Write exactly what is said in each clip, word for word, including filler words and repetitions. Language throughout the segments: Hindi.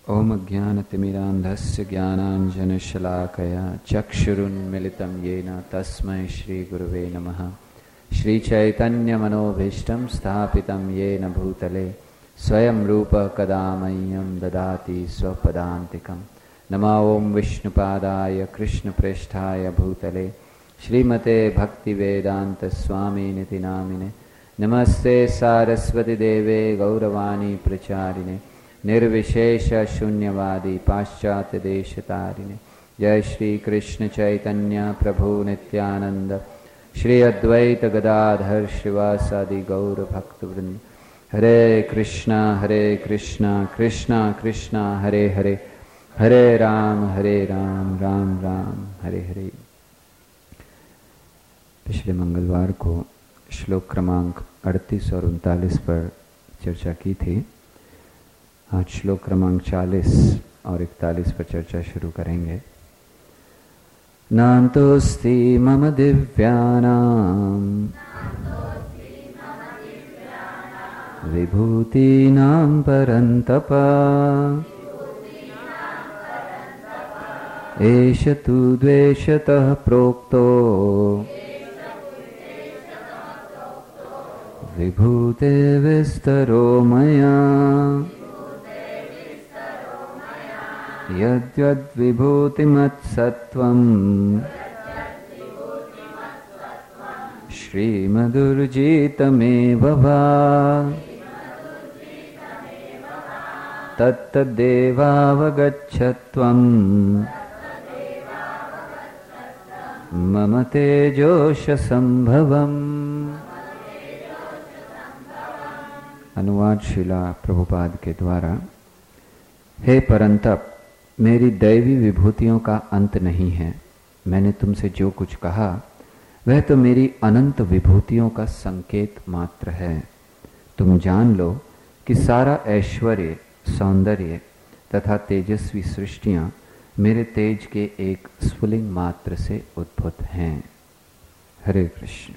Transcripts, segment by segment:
ओम अज्ञानतिमिरान्धस्य ज्ञानाञ्जनशलाकया चक्षुरुन्मिलितं येन तस्मै श्रीगुरुवे नमः। श्रीचैतन्यमनोभीष्टं स्थापितं येन भूतले स्वयं रूपः कदा मह्यं ददाति स्वपदान्तिकं। नमो ओं विष्णुपादाय कृष्णप्रेष्ठाय भूतले श्रीमते भक्तिवेदान्तस्वामिनिति नामिने। नमस्ते सारस्वती देवे गौरवाणी प्रचारिणे निर्विशेष शून्यवादी पाश्चात्य देशतारिणे। जय श्री कृष्ण चैतन्य प्रभु नित्यानंद श्री अद्वैत गदाधर श्रीवासादि गौर भक्तवृंद। हरे कृष्णा हरे कृष्णा कृष्णा कृष्णा हरे हरे हरे राम हरे राम राम राम हरे हरे। पिछले मंगलवार को श्लोक क्रमांक अड़तीस और उनतालीस पर चर्चा की थी। आज श्लोक क्रमांक चालीस और इकतालीस पर चर्चा शुरू करेंगे। नान्तोस्ति मम दिव्यानां विभूतीनां परन्तप एष तु द्वेषतः प्रोक्तो विभूते विस्तरो मया यद्यद्विभूतिमत्सत्त्वं श्रीमदुर्जितमेव वा तत्तदेवावगच्छत्वं मम तेजोशसंभवम्। अनुवाद श्रीला प्रभुपाद के द्वारा। हे परंतप, मेरी दैवी विभूतियों का अंत नहीं है। मैंने तुमसे जो कुछ कहा वह तो मेरी अनंत विभूतियों का संकेत मात्र है। तुम जान लो कि सारा ऐश्वर्य, सौंदर्य तथा तेजस्वी सृष्टियां मेरे तेज के एक स्फुलिंग मात्र से उद्भूत हैं। हरे कृष्ण।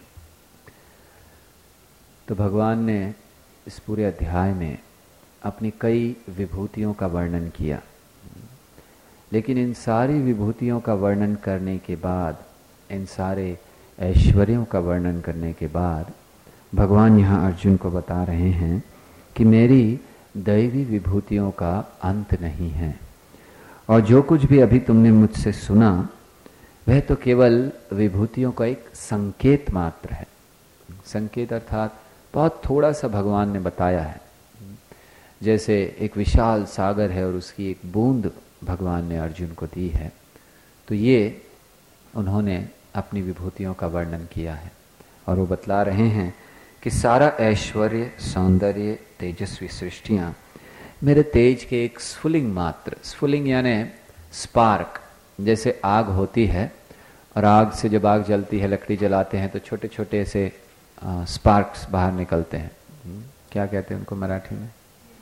तो भगवान ने इस पूरे अध्याय में अपनी कई विभूतियों का वर्णन किया, लेकिन इन सारी विभूतियों का वर्णन करने के बाद, इन सारे ऐश्वर्यों का वर्णन करने के बाद भगवान यहाँ अर्जुन को बता रहे हैं कि मेरी दैवी विभूतियों का अंत नहीं है, और जो कुछ भी अभी तुमने मुझसे सुना वह तो केवल विभूतियों का एक संकेत मात्र है। संकेत अर्थात बहुत थोड़ा सा भगवान ने बताया है। जैसे एक विशाल सागर है और उसकी एक बूंद भगवान ने अर्जुन को दी है, तो ये उन्होंने अपनी विभूतियों का वर्णन किया है। और वो बतला रहे हैं कि सारा ऐश्वर्य, सौंदर्य, तेजस्वी सृष्टियाँ मेरे तेज के एक स्फुलिंग मात्र, स्फुलिंग यानी स्पार्क, जैसे आग होती है और आग से जब आग जलती है, लकड़ी जलाते हैं तो छोटे छोटे से स्पार्क्स बाहर निकलते हैं। क्या कहते हैं उनको मराठी में?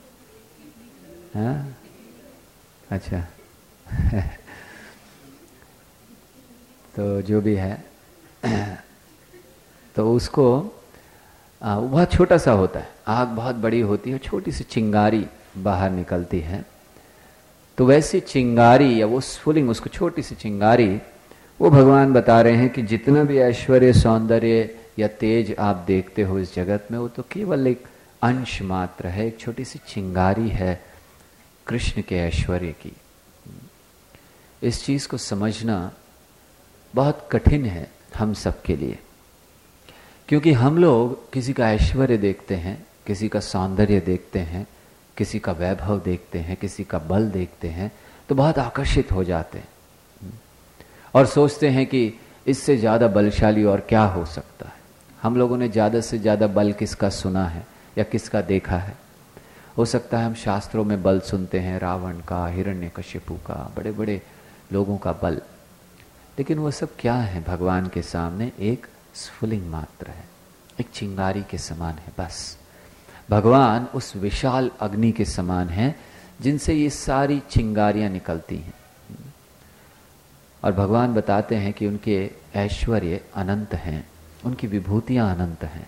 हाँ, अच्छा तो जो भी है तो उसको आ, बहुत छोटा सा होता है। आग बहुत बड़ी होती है, छोटी सी चिंगारी बाहर निकलती है। तो वैसी चिंगारी या वो स्फुलिंग, उसको छोटी सी चिंगारी, वो भगवान बता रहे हैं कि जितना भी ऐश्वर्य, सौंदर्य या तेज आप देखते हो इस जगत में, वो तो केवल एक अंश मात्र है, एक छोटी सी चिंगारी है कृष्ण के ऐश्वर्य की। इस चीज को समझना बहुत कठिन है हम सब के लिए, क्योंकि हम लोग किसी का ऐश्वर्य देखते हैं, किसी का सौंदर्य देखते हैं, किसी का वैभव देखते हैं, किसी का बल देखते हैं, तो बहुत आकर्षित हो जाते हैं और सोचते हैं कि इससे ज्यादा बलशाली और क्या हो सकता है। हम लोगों ने ज्यादा से ज्यादा बल किसका सुना है या किसका देखा है? हो सकता है हम शास्त्रों में बल सुनते हैं, रावण का, हिरण्यकशिपु का, बड़े बड़े लोगों का बल, लेकिन वो सब क्या है भगवान के सामने? एक स्फुलिंग मात्र है, एक चिंगारी के समान है। बस भगवान उस विशाल अग्नि के समान है जिनसे ये सारी चिंगारियां निकलती हैं। और भगवान बताते हैं कि उनके ऐश्वर्य अनंत हैं, उनकी विभूतियां अनंत हैं।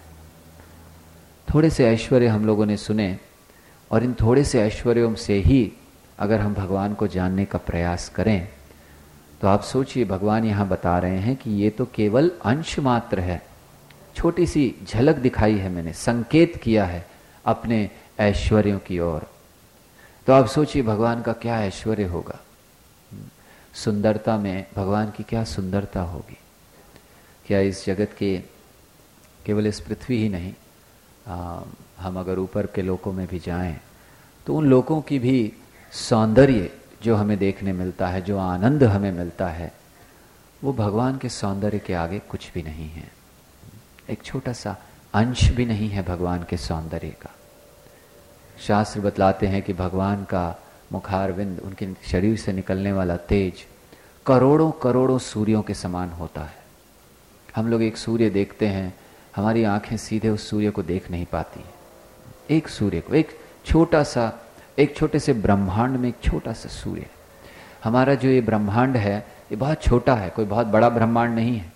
थोड़े से ऐश्वर्य हम लोगों ने सुने और इन थोड़े से ऐश्वर्यों से ही अगर हम भगवान को जानने का प्रयास करें तो आप सोचिए, भगवान यहाँ बता रहे हैं कि ये तो केवल अंश मात्र है, छोटी सी झलक दिखाई है, मैंने संकेत किया है अपने ऐश्वर्यों की ओर। तो आप सोचिए भगवान का क्या ऐश्वर्य होगा, सुंदरता में भगवान की क्या सुंदरता होगी। क्या इस जगत के, केवल इस पृथ्वी ही नहीं, आ, हम अगर ऊपर के लोकों में भी जाएं तो उन लोकों की भी सौंदर्य जो हमें देखने मिलता है, जो आनंद हमें मिलता है, वो भगवान के सौंदर्य के आगे कुछ भी नहीं है, एक छोटा सा अंश भी नहीं है भगवान के सौंदर्य का। शास्त्र बतलाते हैं कि भगवान का मुखारविंद, उनके शरीर से निकलने वाला तेज करोड़ों करोड़ों सूर्यों के समान होता है। हम लोग एक सूर्य देखते हैं, हमारी आंखें सीधे उस सूर्य को देख नहीं पाती। एक सूर्य को, एक छोटा सा, एक छोटे से ब्रह्मांड में एक छोटा सा सूर्य। हमारा जो ये ब्रह्मांड है ये बहुत छोटा है, कोई बहुत बड़ा ब्रह्मांड नहीं है,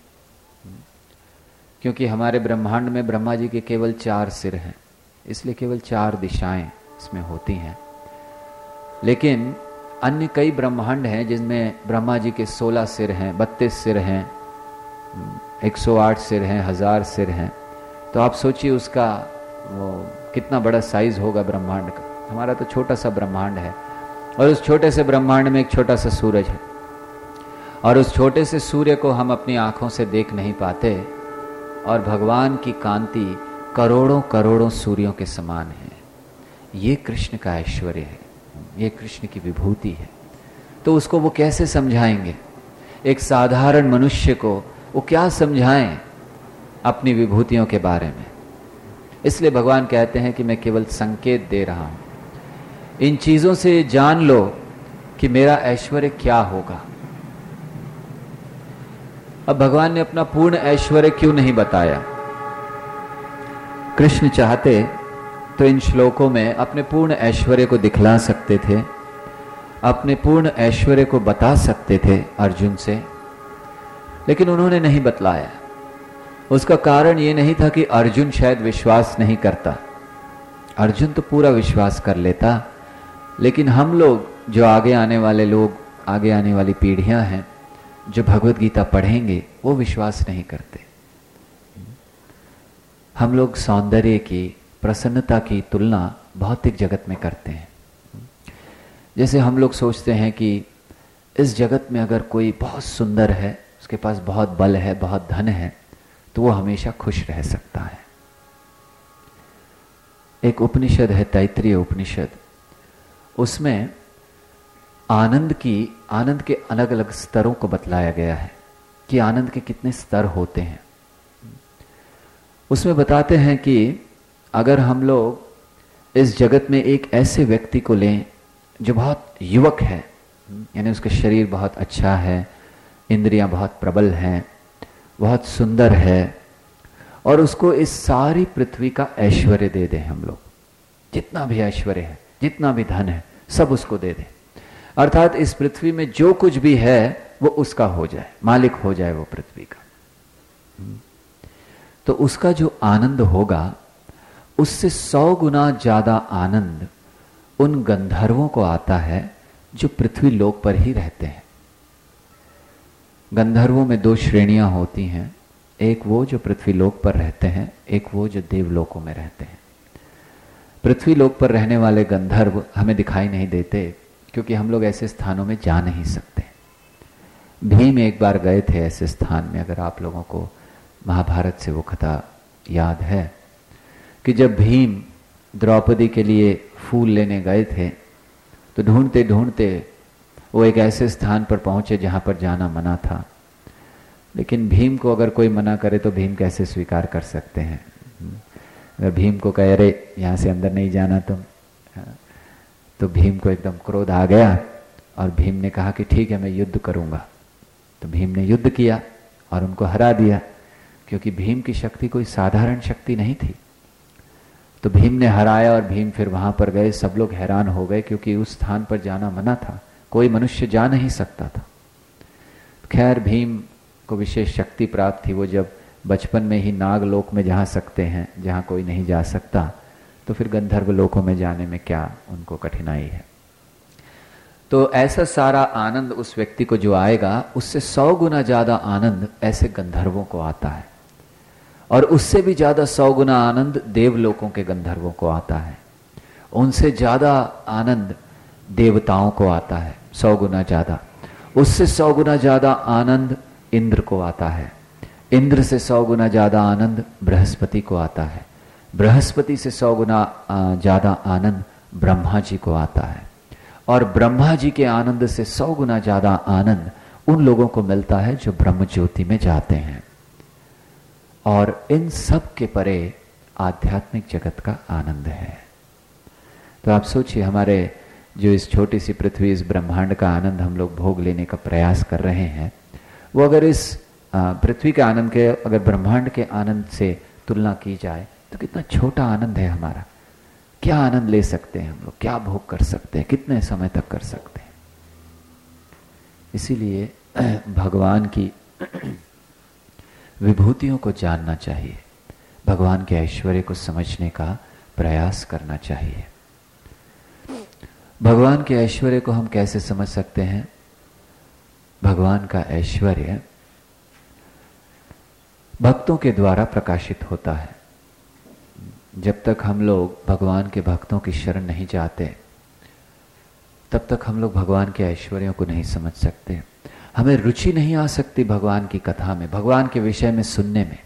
क्योंकि हमारे ब्रह्मांड में ब्रह्मा जी के केवल चार सिर हैं, इसलिए केवल चार दिशाएं इसमें होती हैं। लेकिन अन्य कई ब्रह्मांड हैं जिनमें ब्रह्मा जी के सोलह सिर हैं, बत्तीस सिर हैं, एक सौ आठ सिर हैं, हजार सिर हैं। तो आप सोचिए उसका वो कितना बड़ा साइज होगा ब्रह्मांड का। हमारा तो छोटा सा ब्रह्मांड है, और उस छोटे से ब्रह्मांड में एक छोटा सा सूरज है, और उस छोटे से सूर्य को हम अपनी आंखों से देख नहीं पाते, और भगवान की कांति करोड़ों करोड़ों सूर्यों के समान है। ये कृष्ण का ऐश्वर्य है, ये कृष्ण की विभूति है। तो उसको वो कैसे समझाएंगे? एक साधारण मनुष्य को वो क्या समझाएं अपनी विभूतियों के बारे में? इसलिए भगवान कहते हैं कि मैं केवल संकेत दे रहा हूं, इन चीजों से जान लो कि मेरा ऐश्वर्य क्या होगा। अब भगवान ने अपना पूर्ण ऐश्वर्य क्यों नहीं बताया? कृष्ण चाहते तो इन श्लोकों में अपने पूर्ण ऐश्वर्य को दिखला सकते थे, अपने पूर्ण ऐश्वर्य को बता सकते थे अर्जुन से, लेकिन उन्होंने नहीं बतलाया। उसका कारण ये नहीं था कि अर्जुन शायद विश्वास नहीं करता, अर्जुन तो पूरा विश्वास कर लेता, लेकिन हम लोग, जो आगे आने वाले लोग, आगे आने वाली पीढ़ियां हैं जो भगवत गीता पढ़ेंगे, वो विश्वास नहीं करते। हम लोग सौंदर्य की, प्रसन्नता की तुलना भौतिक जगत में करते हैं। जैसे हम लोग सोचते हैं कि इस जगत में अगर कोई बहुत सुंदर है, उसके पास बहुत बल है, बहुत धन है, तो वो हमेशा खुश रह सकता है। एक उपनिषद है, तैत्तिरीय उपनिषद, उसमें आनंद की, आनंद के अलग अलग स्तरों को बतलाया गया है कि आनंद के कितने स्तर होते हैं। उसमें बताते हैं कि अगर हम लोग इस जगत में एक ऐसे व्यक्ति को लें जो बहुत युवक है, यानी उसका शरीर बहुत अच्छा है, इंद्रियां बहुत प्रबल हैं, बहुत सुंदर है, और उसको इस सारी पृथ्वी का ऐश्वर्य दे दें हम लोग, जितना भी ऐश्वर्य है, जितना भी धन है, सब उसको दे दें, अर्थात इस पृथ्वी में जो कुछ भी है वो उसका हो जाए, मालिक हो जाए वो पृथ्वी का, तो उसका जो आनंद होगा उससे सौ गुना ज्यादा आनंद उन गंधर्वों को आता है जो पृथ्वी लोक पर ही रहते हैं। गंधर्वों में दो श्रेणियां होती हैं, एक वो जो पृथ्वी लोक पर रहते हैं, एक वो जो देवलोकों में रहते हैं। पृथ्वी लोक पर रहने वाले गंधर्व हमें दिखाई नहीं देते, क्योंकि हम लोग ऐसे स्थानों में जा नहीं सकते। भीम एक बार गए थे ऐसे स्थान में, अगर आप लोगों को महाभारत से वो कथा याद है, कि जब भीम द्रौपदी के लिए फूल लेने गए थे तो ढूंढते ढूंढते वो एक ऐसे स्थान पर पहुंचे जहां पर जाना मना था। लेकिन भीम को अगर कोई मना करे तो भीम कैसे स्वीकार कर सकते हैं? अगर भीम को कहे अरे यहाँ से अंदर नहीं जाना तुम, तो भीम को एकदम क्रोध आ गया और भीम ने कहा कि ठीक है मैं युद्ध करूंगा। तो भीम ने युद्ध किया और उनको हरा दिया, क्योंकि भीम की शक्ति कोई साधारण शक्ति नहीं थी। तो भीम ने हराया और भीम फिर वहां पर गए, सब लोग हैरान हो गए क्योंकि उस स्थान पर जाना मना था, कोई मनुष्य जा नहीं सकता था। खैर भीम को विशेष शक्ति प्राप्त थी, वो जब बचपन में ही नागलोक में जा सकते हैं जहां कोई नहीं जा सकता, तो फिर गंधर्व लोकों में जाने में क्या उनको कठिनाई है। तो ऐसा सारा आनंद उस व्यक्ति को जो आएगा, उससे सौ गुना ज्यादा आनंद ऐसे गंधर्वों को आता है, और उससे भी ज्यादा सौ गुना आनंद देवलोकों के गंधर्वों को आता है, उनसे ज्यादा आनंद देवताओं को आता है, सौ गुना ज्यादा, उससे सौ गुना ज्यादा आनंद इंद्र को आता है, इंद्र से सौ गुना ज्यादा आनंद बृहस्पति को आता है, बृहस्पति से सौ गुना ज्यादा आनंद ब्रह्मा जी को आता है, और ब्रह्मा जी के आनंद से सौ गुना ज्यादा आनंद उन लोगों को मिलता है जो ब्रह्म ज्योति में जाते हैं। और इन सब के परे आध्यात्मिक जगत का आनंद है। तो आप सोचिए, हमारे जो इस छोटी सी पृथ्वी, इस ब्रह्मांड का आनंद हम लोग भोग लेने का प्रयास कर रहे हैं, वो अगर इस पृथ्वी के आनंद के, अगर ब्रह्मांड के आनंद से तुलना की जाए तो कितना छोटा आनंद है हमारा। क्या आनंद ले सकते हैं हम लोग, क्या भोग कर सकते हैं, कितने समय तक कर सकते हैं। इसीलिए भगवान की विभूतियों को जानना चाहिए, भगवान के ऐश्वर्य को समझने का प्रयास करना चाहिए। भगवान के ऐश्वर्य को हम कैसे समझ सकते हैं? भगवान का ऐश्वर्य भक्तों के द्वारा प्रकाशित होता है। जब तक हम लोग भगवान के भक्तों की शरण नहीं जाते, तब तक हम लोग भगवान के ऐश्वर्यों को नहीं समझ सकते। हमें रुचि नहीं आ सकती भगवान की कथा में, भगवान के विषय में सुनने में।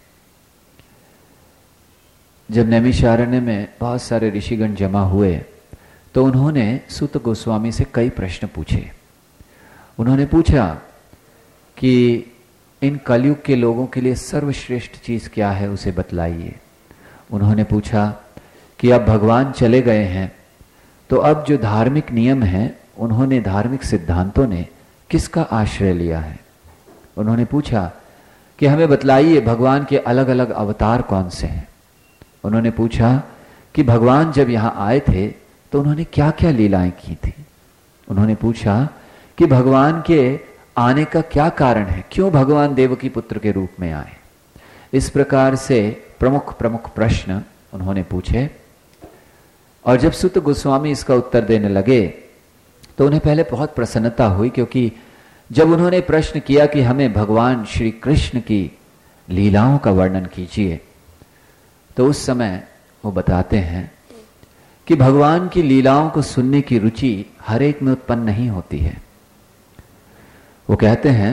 जब नैमिषारण्य में बहुत सारे ऋषिगण जमा हुए तो उन्होंने सूत गोस्वामी से कई प्रश्न पूछे। उन्होंने पूछा कि इन कलयुग के लोगों के लिए सर्वश्रेष्ठ चीज क्या है, उसे बतलाइए। उन्होंने पूछा कि अब भगवान चले गए हैं तो अब जो धार्मिक नियम हैं, उन्होंने धार्मिक सिद्धांतों ने किसका आश्रय लिया है। उन्होंने पूछा कि हमें बतलाइए भगवान के अलग अलग अवतार कौन से हैं। उन्होंने पूछा कि भगवान जब यहाँ आए थे तो उन्होंने क्या क्या लीलाएं की थी। उन्होंने पूछा कि भगवान के आने का क्या कारण है, क्यों भगवान देवकी पुत्र के रूप में आए। इस प्रकार से प्रमुख प्रमुख प्रश्न उन्होंने पूछे। और जब सूत गोस्वामी इसका उत्तर देने लगे तो उन्हें पहले बहुत प्रसन्नता हुई, क्योंकि जब उन्होंने प्रश्न किया कि हमें भगवान श्री कृष्ण की लीलाओं का वर्णन कीजिए, तो उस समय वो बताते हैं कि भगवान की लीलाओं को सुनने की रुचि हर एक में उत्पन्न नहीं होती है। वो कहते हैं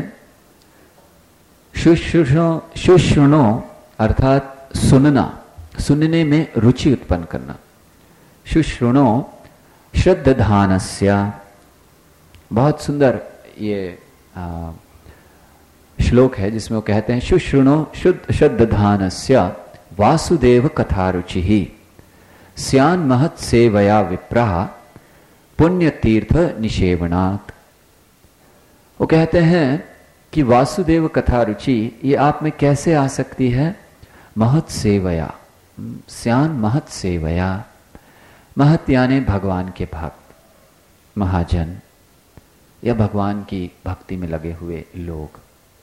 शुश्रुषो शुश्रुणो अर्थात सुनना, सुनने में रुचि उत्पन्न करना। शुश्रुणो श्रद्धानस्य, बहुत सुंदर ये आ, श्लोक है जिसमें वो कहते हैं शुश्रुणो शुद्ध श्रद्धानस्य वासुदेव कथा रुचि ही स्यान महत् सेवया विप्राह पुण्य तीर्थ निषेवनात्। वो कहते हैं कि वासुदेव कथा रुचि ये आप में कैसे आ सकती है? महत् सेवया, स्यान महत् सेवया, महत् यानी भगवान के भक्त, महाजन या भगवान की भक्ति में लगे हुए लोग।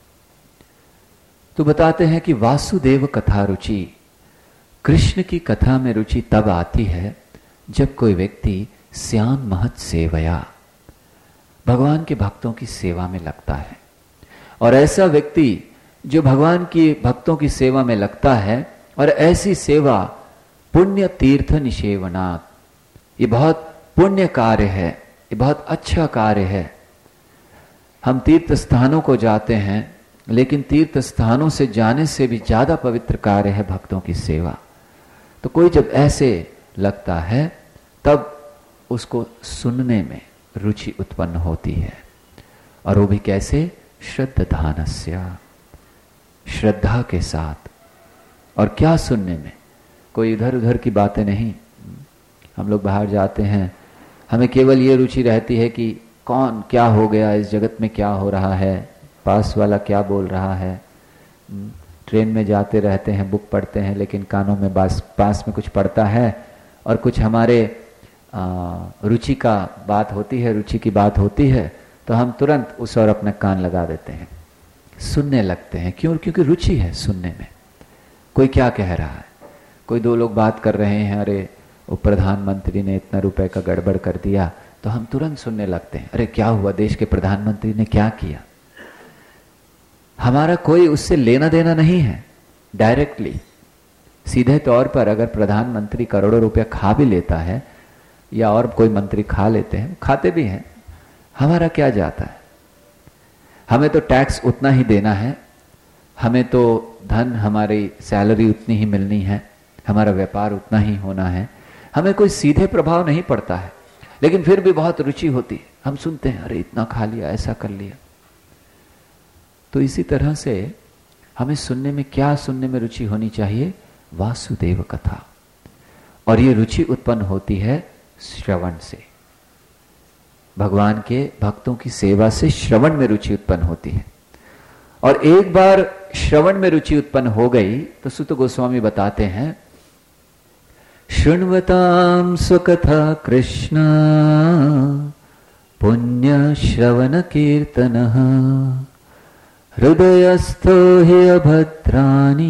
तो बताते हैं कि वासुदेव कथा रुचि, कृष्ण की कथा में रुचि तब आती है जब कोई व्यक्ति स्यान महत् सेवया, भगवान के भक्तों की सेवा में लगता है। और ऐसा व्यक्ति जो भगवान की भक्तों की सेवा में लगता है, और ऐसी सेवा पुण्य तीर्थ निषेवनात्, ये बहुत पुण्य कार्य है, ये बहुत अच्छा कार्य है। हम तीर्थ स्थानों को जाते हैं, लेकिन तीर्थ स्थानों से जाने से भी ज्यादा पवित्र कार्य है भक्तों की सेवा। तो कोई जब ऐसे लगता है तब उसको सुनने में रुचि उत्पन्न होती है। और वो भी कैसे? श्रद्धानस्य, श्रद्धा के साथ। और क्या सुनने में? कोई इधर उधर की बातें नहीं। हम लोग बाहर जाते हैं, हमें केवल ये रुचि रहती है कि कौन क्या हो गया, इस जगत में क्या हो रहा है, पास वाला क्या बोल रहा है। ट्रेन में जाते रहते हैं, बुक पढ़ते हैं, लेकिन कानों में पास पास में कुछ पड़ता है और कुछ हमारे रुचि का बात होती है, रुचि की बात होती है, तो हम तुरंत उस और अपना कान लगा देते हैं, सुनने लगते हैं। क्यों? क्योंकि रुचि है सुनने में। कोई क्या कह रहा है, कोई दो लोग बात कर रहे हैं, अरे वो प्रधानमंत्री ने इतना रुपए का गड़बड़ कर दिया, तो हम तुरंत सुनने लगते हैं, अरे क्या हुआ, देश के प्रधानमंत्री ने क्या किया। हमारा कोई उससे लेना देना नहीं है। डायरेक्टली सीधे तौर पर अगर प्रधानमंत्री करोड़ों रुपया खा भी लेता है या और कोई मंत्री खा लेते हैं, खाते भी हैं, हमारा क्या जाता है। हमें तो टैक्स उतना ही देना है, हमें तो धन, हमारी सैलरी उतनी ही मिलनी है, हमारा व्यापार उतना ही होना है, हमें कोई सीधे प्रभाव नहीं पड़ता है। लेकिन फिर भी बहुत रुचि होती है, हम सुनते हैं, अरे इतना खा लिया, ऐसा कर लिया। तो इसी तरह से हमें सुनने में, क्या सुनने में रुचि होनी चाहिए? वासुदेव कथा। और ये रुचि उत्पन्न होती है श्रवण से, भगवान के भक्तों की सेवा से श्रवण में रुचि उत्पन्न होती है। और एक बार श्रवण में रुचि उत्पन्न हो गई तो सुत गोस्वामी बताते हैं, शृण्वतां स्वकथा कृष्ण पुण्य श्रवण कीर्तनः हृदयस्थो हि अभद्राणि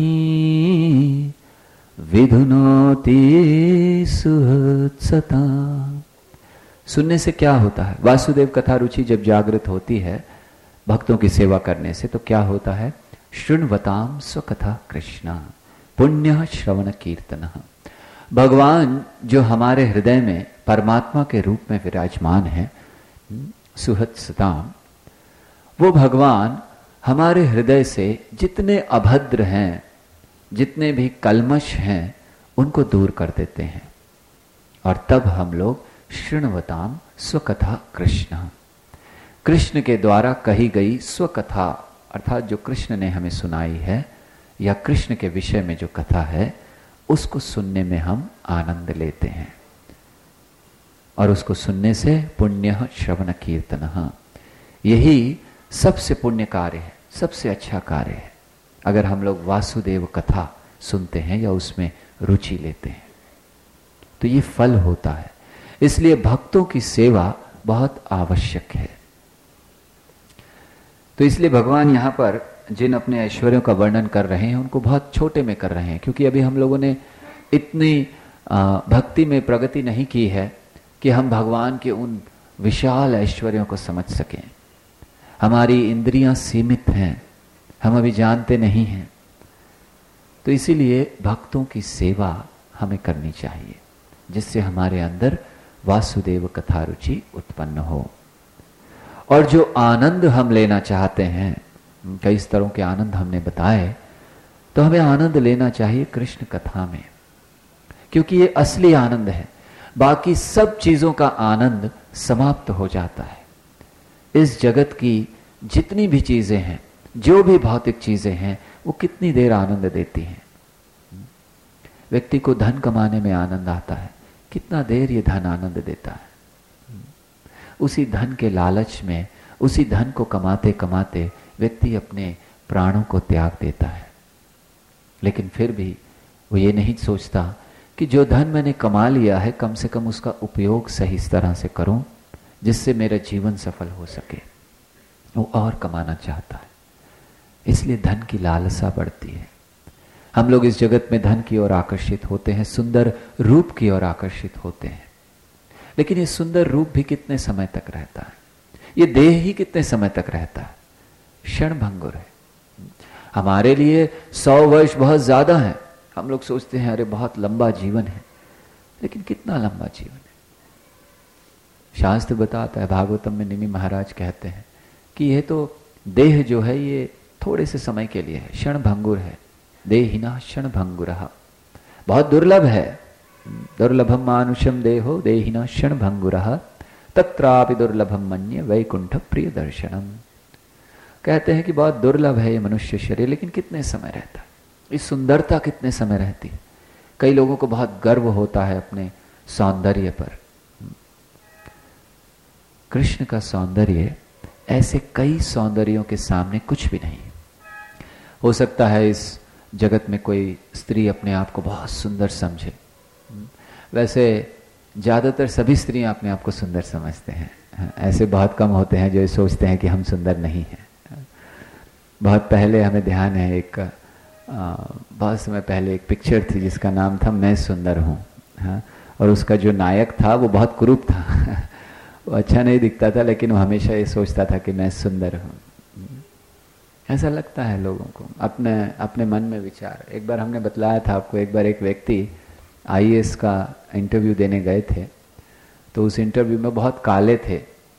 विधुनोति सुहृत्सता। सुनने से क्या होता है? वासुदेव कथा रुचि जब जागृत होती है भक्तों की सेवा करने से, तो क्या होता है? शृण्वताम स्वकथा कृष्ण पुण्य श्रवण कीर्तन। भगवान जो हमारे हृदय में परमात्मा के रूप में विराजमान है, सुहृत्सताम, वो भगवान हमारे हृदय से जितने अभद्र हैं, जितने भी कल्मश हैं, उनको दूर कर देते हैं। और तब हम लोग शृण्वताम स्वकथा कृष्ण, कृष्ण के द्वारा कही गई स्वकथा, अर्थात जो कृष्ण ने हमें सुनाई है या कृष्ण के विषय में जो कथा है, उसको सुनने में हम आनंद लेते हैं। और उसको सुनने से पुण्य श्रवण कीर्तन, यही सबसे पुण्य कार्य है, सबसे अच्छा कार्य है। अगर हम लोग वासुदेव कथा सुनते हैं या उसमें रुचि लेते हैं तो ये फल होता है। इसलिए भक्तों की सेवा बहुत आवश्यक है। तो इसलिए भगवान यहां पर जिन अपने ऐश्वर्यों का वर्णन कर रहे हैं उनको बहुत छोटे में कर रहे हैं, क्योंकि अभी हम लोगों ने इतनी भक्ति में प्रगति नहीं की है कि हम भगवान के उन विशाल ऐश्वर्यों को समझ सकें। हमारी इंद्रियां सीमित हैं, हम अभी जानते नहीं हैं। तो इसीलिए भक्तों की सेवा हमें करनी चाहिए, जिससे हमारे अंदर वासुदेव कथा रुचि उत्पन्न हो। और जो आनंद हम लेना चाहते हैं, कई स्तरों के आनंद हमने बताए, तो हमें आनंद लेना चाहिए कृष्ण कथा में, क्योंकि ये असली आनंद है। बाकी सब चीजों का आनंद समाप्त हो जाता है। इस जगत की जितनी भी चीजें हैं, जो भी भौतिक चीजें हैं, वो कितनी देर आनंद देती हैं। व्यक्ति को धन कमाने में आनंद आता है, कितना देर ये धन आनंद देता है। उसी धन के लालच में, उसी धन को कमाते कमाते व्यक्ति अपने प्राणों को त्याग देता है। लेकिन फिर भी वो ये नहीं सोचता कि जो धन मैंने कमा लिया है, कम से कम उसका उपयोग सही तरह से करूं, जिससे मेरा जीवन सफल हो सके। वो और कमाना चाहता है, इसलिए धन की लालसा बढ़ती है। हम लोग इस जगत में धन की ओर आकर्षित होते हैं, सुंदर रूप की ओर आकर्षित होते हैं। लेकिन ये सुंदर रूप भी कितने समय तक रहता है? ये देह ही कितने समय तक रहता है? क्षण भंगुर है। हमारे लिए सौ वर्ष बहुत ज्यादा है। हम लोग सोचते हैं अरे बहुत लंबा जीवन है, लेकिन कितना लंबा जीवन है? शास्त्र बताता है, भागवतम में निमि महाराज कहते हैं कि यह तो देह जो है ये थोड़े से समय के लिए है, क्षण भंगुर है। देहिना क्षण भंगुरः, बहुत दुर्लभ है। दुर्लभम मानुषम देहो देहिना क्षण भंगुरः तत्रापि दुर्लभम मन्ये वैकुंठ प्रिय दर्शनम। कहते हैं कि बहुत दुर्लभ है ये मनुष्य शरीर, लेकिन कितने समय रहता है? इस सुंदरता कितने समय रहती है? कई लोगों को बहुत गर्व होता है अपने सौंदर्य पर। कृष्ण का सौंदर्य ऐसे कई सौंदर्यों के सामने कुछ भी नहीं। हो सकता है इस जगत में कोई स्त्री अपने आप को बहुत सुंदर समझे, वैसे ज्यादातर सभी स्त्रियां अपने आप को सुंदर समझते हैं। ऐसे बहुत कम होते हैं जो सोचते हैं कि हम सुंदर नहीं हैं। बहुत पहले हमें ध्यान है, एक आ, बहुत समय पहले एक पिक्चर थी जिसका नाम था मैं सुंदर हूँ, हाँ, और उसका जो नायक था वो बहुत कुरूप था। अच्छा नहीं दिखता था, लेकिन वो हमेशा ये सोचता था कि मैं सुंदर हूँ। ऐसा लगता है लोगों को, अपने अपने मन में विचार। एक बार हमने बतलाया था आपको, एक बार एक व्यक्ति आई ए एस का इंटरव्यू देने गए थे, तो उस इंटरव्यू में बहुत काले थे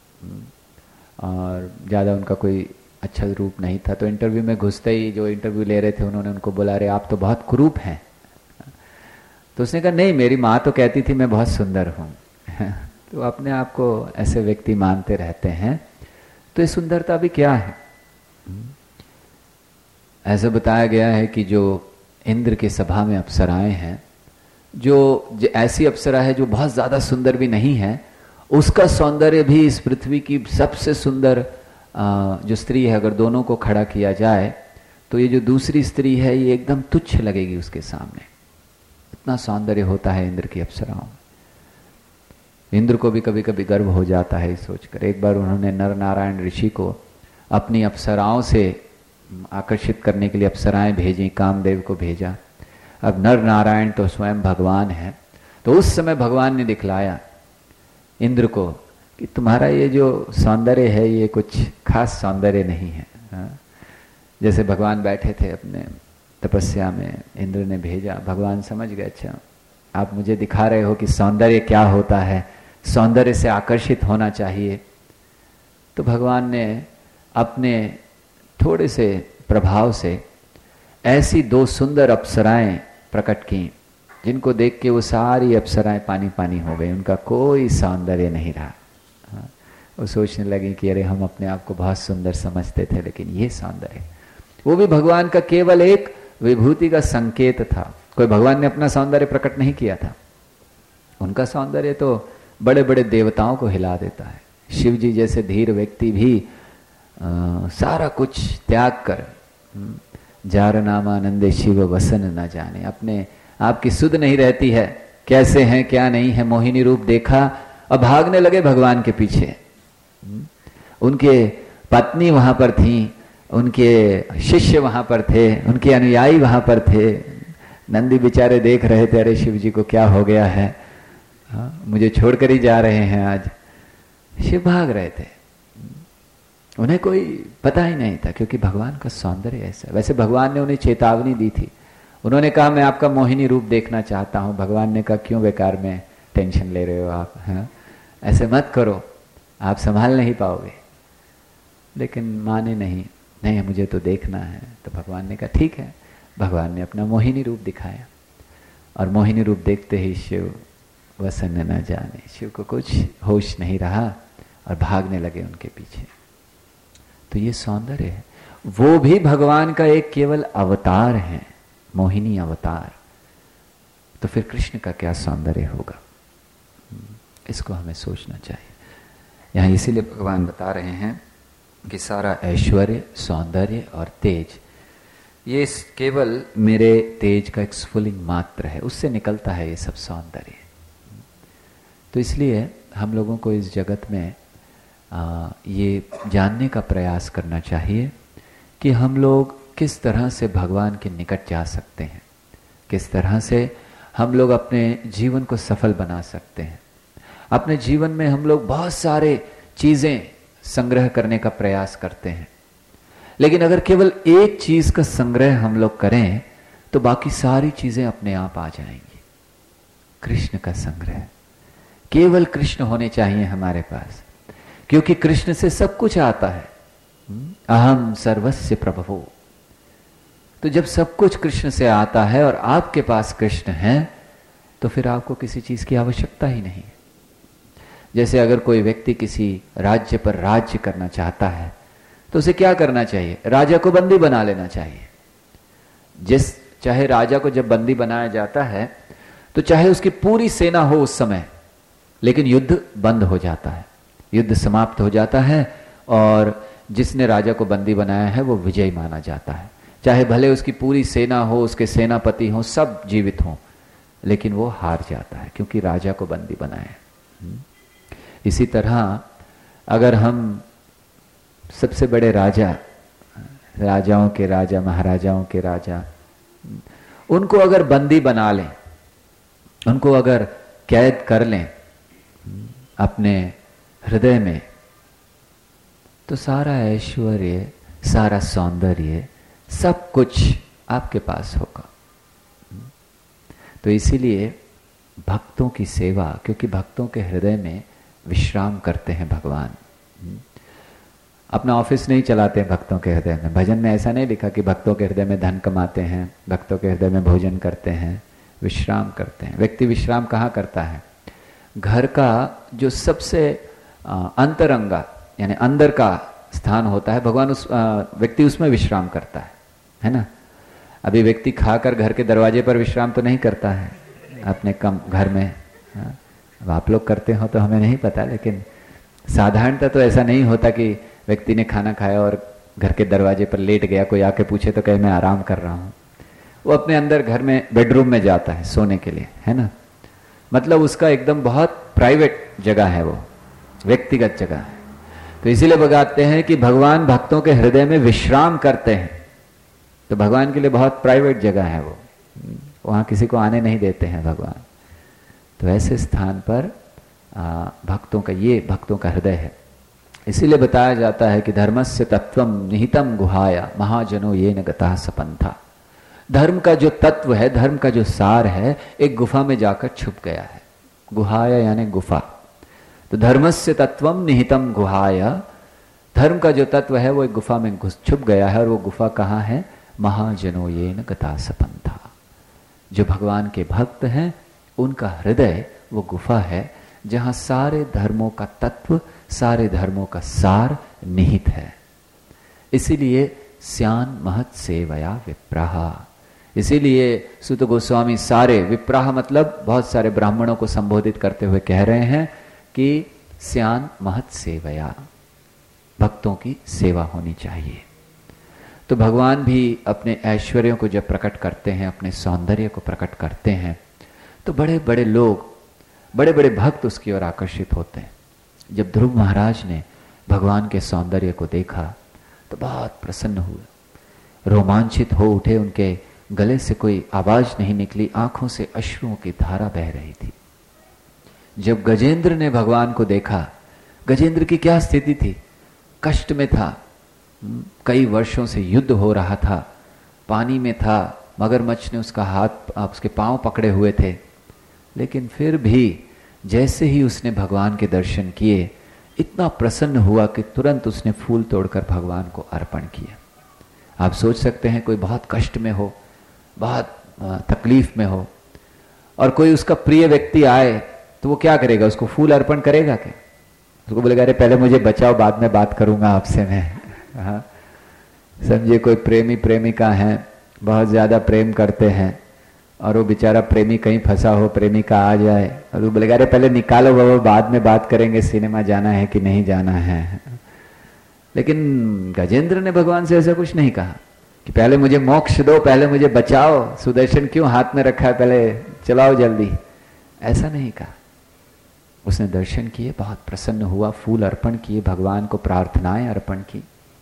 और ज़्यादा उनका कोई अच्छा रूप नहीं था। तो इंटरव्यू में घुसते ही जो इंटरव्यू ले रहे थे उन्होंने उनको बोला, अरे आप तो बहुत कुरूप हैं। तो उसने कहा, नहीं, मेरी माँ तो कहती थी मैं बहुत सुंदर हूँ। तो अपने आप को ऐसे व्यक्ति मानते रहते हैं। तो ये सुंदरता भी क्या है? ऐसा बताया गया है कि जो इंद्र की सभा में अप्सराएं हैं, जो, जो ऐसी अप्सरा है जो बहुत ज़्यादा सुंदर भी नहीं है, उसका सौंदर्य भी इस पृथ्वी की सबसे सुंदर जो स्त्री है, अगर दोनों को खड़ा किया जाए तो ये जो दूसरी स्त्री है ये एकदम तुच्छ लगेगी उसके सामने। इतना सौंदर्य होता है इंद्र की अप्सराओं में। इंद्र को भी कभी कभी गर्व हो जाता है इस सोचकर। एक बार उन्होंने नर नारायण ऋषि को अपनी अप्सराओं से आकर्षित करने के लिए अप्सराएं भेजी, कामदेव को भेजा। अब नर नारायण तो स्वयं भगवान है, तो उस समय भगवान ने दिखलाया इंद्र को कि तुम्हारा ये जो सौंदर्य है ये कुछ खास सौंदर्य नहीं है। हाँ? जैसे भगवान बैठे थे अपने तपस्या में, इंद्र ने भेजा, भगवान समझ गए, अच्छा आप मुझे दिखा रहे हो कि सौंदर्य क्या होता है, सौंदर्य से आकर्षित होना चाहिए। तो भगवान ने अपने थोड़े से प्रभाव से ऐसी दो सुंदर अप्सराएं प्रकट की जिनको देख के वो सारी अप्सराएं पानी पानी हो गई, उनका कोई सौंदर्य नहीं रहा। हाँ, वो सोचने लगी कि अरे हम अपने आप को बहुत सुंदर समझते थे, लेकिन ये सौंदर्य, वो भी भगवान का केवल एक विभूति का संकेत था। कोई भगवान ने अपना सौंदर्य प्रकट नहीं किया था। उनका सौंदर्य तो बड़े बड़े देवताओं को हिला देता है। शिव जी जैसे धीर व्यक्ति भी आ, सारा कुछ त्याग कर, जार नामानंदे शिव वसन न जाने, अपने आपकी सुध नहीं रहती है, कैसे हैं क्या नहीं है, मोहिनी रूप देखा और भागने लगे भगवान के पीछे। उनके पत्नी वहां पर थी, उनके शिष्य वहां पर थे, उनके अनुयायी वहां पर थे। नंदी बेचारे देख रहे थे, अरे शिव जी को क्या हो गया है, हाँ, मुझे छोड़कर ही जा रहे हैं आज। शिव भाग रहे थे, उन्हें कोई पता ही नहीं था, क्योंकि भगवान का सौंदर्य ऐसा। वैसे भगवान ने उन्हें चेतावनी दी थी, उन्होंने कहा मैं आपका मोहिनी रूप देखना चाहता हूं। भगवान ने कहा क्यों बेकार में टेंशन ले रहे हो आप, हाँ? ऐसे मत करो, आप संभाल नहीं पाओगे। लेकिन माने नहीं, नहीं मुझे तो देखना है। तो भगवान ने कहा ठीक है। भगवान ने अपना मोहिनी रूप दिखाया और मोहिनी रूप देखते ही शिव वसन न जाने, शिव को कुछ होश नहीं रहा और भागने लगे उनके पीछे। तो ये सौंदर्य है, वो भी भगवान का एक केवल अवतार है, मोहिनी अवतार। तो फिर कृष्ण का क्या सौंदर्य होगा, इसको हमें सोचना चाहिए। यहाँ इसीलिए भगवान बता रहे हैं कि सारा ऐश्वर्य, सौंदर्य और तेज ये केवल मेरे तेज का एक स्फुलिंग मात्र है, उससे निकलता है ये सब सौंदर्य। तो इसलिए हम लोगों को इस जगत में आ, ये जानने का प्रयास करना चाहिए कि हम लोग किस तरह से भगवान के निकट जा सकते हैं, किस तरह से हम लोग अपने जीवन को सफल बना सकते हैं। अपने जीवन में हम लोग बहुत सारे चीज़ें संग्रह करने का प्रयास करते हैं, लेकिन अगर केवल एक चीज का संग्रह हम लोग करें तो बाकी सारी चीजें अपने आप आ जाएंगी। कृष्ण का संग्रह, केवल कृष्ण होने चाहिए हमारे पास, क्योंकि कृष्ण से सब कुछ आता है। अहम सर्वस्य प्रभवो। तो जब सब कुछ कृष्ण से आता है और आपके पास कृष्ण है तो फिर आपको किसी चीज की आवश्यकता ही नहीं है। जैसे अगर कोई व्यक्ति किसी राज्य पर राज्य करना चाहता है तो उसे क्या करना चाहिए, राजा को बंदी बना लेना चाहिए। जिस चाहे राजा को जब बंदी बनाया जाता है तो चाहे उसकी पूरी सेना हो उस समय, लेकिन युद्ध बंद हो जाता है, युद्ध समाप्त हो जाता है और जिसने राजा को बंदी बनाया है वो विजयी माना जाता है। चाहे भले उसकी पूरी सेना हो, उसके सेनापति हो, सब जीवित हों, लेकिन वो हार जाता है क्योंकि राजा को बंदी बनाया। इसी तरह अगर हम सबसे बड़े राजा, राजाओं के राजा, महाराजाओं के राजा, उनको अगर बंदी बना लें, उनको अगर कैद कर लें अपने हृदय में, तो सारा ऐश्वर्य, सारा सौंदर्य, सब कुछ आपके पास होगा। तो इसीलिए भक्तों की सेवा, क्योंकि भक्तों के हृदय में विश्राम करते हैं भगवान। अपना ऑफिस नहीं चलाते हैं भक्तों के हृदय में। भजन में ऐसा नहीं लिखा कि भक्तों के हृदय में धन कमाते हैं, भक्तों के हृदय में भोजन करते हैं, विश्राम करते हैं। व्यक्ति विश्राम कहाँ करता है? घर का जो सबसे अंतरंगा यानी अंदर का स्थान होता है, भगवान उस व्यक्ति उसमें विश्राम करता है, है ना। अभी व्यक्ति खाकर घर के दरवाजे पर विश्राम तो नहीं करता है अपने कम घर में। अब आप लोग करते हो तो हमें नहीं पता, लेकिन साधारणतः तो ऐसा नहीं होता कि व्यक्ति ने खाना खाया और घर के दरवाजे पर लेट गया, कोई आके पूछे तो कहे मैं आराम कर रहा हूँ। वो अपने अंदर घर में बेडरूम में जाता है सोने के लिए, है ना। मतलब उसका एकदम बहुत प्राइवेट जगह है, वो व्यक्तिगत जगह है। तो इसीलिए बताते हैं कि भगवान भक्तों के हृदय में विश्राम करते हैं। तो भगवान के लिए बहुत प्राइवेट जगह है वो, वहां किसी को आने नहीं देते हैं भगवान। तो ऐसे स्थान पर आ, भक्तों का ये भक्तों का हृदय है। इसीलिए बताया जाता है कि धर्मस्य तत्वम निहितम गुहाया महाजनो ये न गता सपंथा। धर्म का जो तत्व है, धर्म का जो सार है, एक गुफा में जाकर छुप गया है। गुहाया यानी गुफा। तो धर्मस्य तत्वम निहितम गुहाया, धर्म का जो तत्व है वो एक गुफा में घुस छुप गया है। और वो गुफा कहाँ है? महाजनो ये न गता सपंथा। जो भगवान के भक्त हैं उनका हृदय वो गुफा है जहां सारे धर्मों का तत्व, सारे धर्मों का सार निहित है। इसीलिए स्यान महत सेवया विप्राहा। इसीलिए सुत गोस्वामी सारे विप्राह मतलब बहुत सारे ब्राह्मणों को संबोधित करते हुए कह रहे हैं कि स्यान महत सेवया, भक्तों की सेवा होनी चाहिए। तो भगवान भी अपने ऐश्वर्यों को जब प्रकट करते हैं, अपने सौंदर्य को प्रकट करते हैं, तो बड़े बड़े लोग, बड़े बड़े भक्त उसकी ओर आकर्षित होते हैं। जब ध्रुव महाराज ने भगवान के सौंदर्य को देखा तो बहुत प्रसन्न हुए, रोमांचित हो उठे। उनके गले से कोई आवाज नहीं निकली, आंखों से अश्रुओं की धारा बह रही थी। जब गजेंद्र ने भगवान को देखा, गजेंद्र की क्या स्थिति थी? कष्ट में था, कई वर्षों से युद्ध हो रहा था, पानी में था, मगरमच्छ ने उसका हाथ, उसके पांव पकड़े हुए थे। लेकिन फिर भी जैसे ही उसने भगवान के दर्शन किए, इतना प्रसन्न हुआ कि तुरंत उसने फूल तोड़कर भगवान को अर्पण किया। आप सोच सकते हैं कोई बहुत कष्ट में हो, बहुत तकलीफ में हो, और कोई उसका प्रिय व्यक्ति आए तो वो क्या करेगा? उसको फूल अर्पण करेगा क्या? उसको बोलेगा अरे पहले मुझे बचाओ, बाद में बात करूंगा आपसे मैं। हाँ, समझिए कोई प्रेमी प्रेमिका हैं, बहुत ज्यादा प्रेम करते हैं, और वो बेचारा प्रेमी कहीं फंसा हो, प्रेमिका आ जाए और वो बोलेगा अरे पहले निकालो बाबा, बाद में बात करेंगे, सिनेमा जाना है कि नहीं जाना है। लेकिन गजेंद्र ने भगवान से ऐसा कुछ नहीं कहा कि पहले मुझे मोक्ष दो, पहले मुझे बचाओ, सुदर्शन क्यों हाथ में रखा है, पहले चलाओ जल्दी, ऐसा नहीं कहा। उसने दर्शन किए, बहुत प्रसन्न हुआ, फूल अर्पण किए, भगवान को प्रार्थनाएं अर्पण की,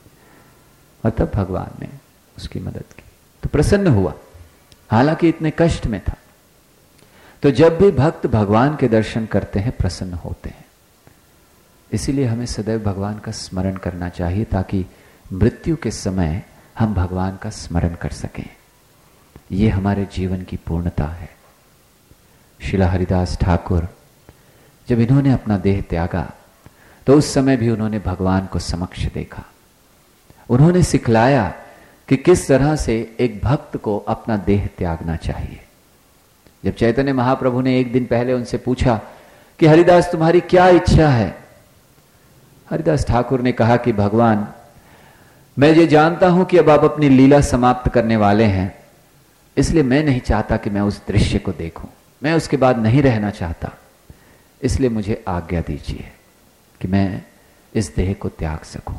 और तब भगवान ने उसकी मदद की, तो प्रसन्न हुआ, हालांकि इतने कष्ट में था। तो जब भी भक्त भगवान के दर्शन करते हैं प्रसन्न होते हैं। इसीलिए हमें सदैव भगवान का स्मरण करना चाहिए, ताकि मृत्यु के समय हम भगवान का स्मरण कर सकें। ये हमारे जीवन की पूर्णता है। श्रीला हरिदास ठाकुर जब इन्होंने अपना देह त्यागा तो उस समय भी उन्होंने भगवान को समक्ष देखा। उन्होंने सिखलाया कि किस तरह से एक भक्त को अपना देह त्यागना चाहिए। जब चैतन्य महाप्रभु ने एक दिन पहले उनसे पूछा कि हरिदास तुम्हारी क्या इच्छा है, हरिदास ठाकुर ने कहा कि भगवान, मैं ये जानता हूं कि अब आप अपनी लीला समाप्त करने वाले हैं, इसलिए मैं नहीं चाहता कि मैं उस दृश्य को देखूं, मैं उसके बाद नहीं रहना चाहता, इसलिए मुझे आज्ञा दीजिए कि मैं इस देह को त्याग सकूं।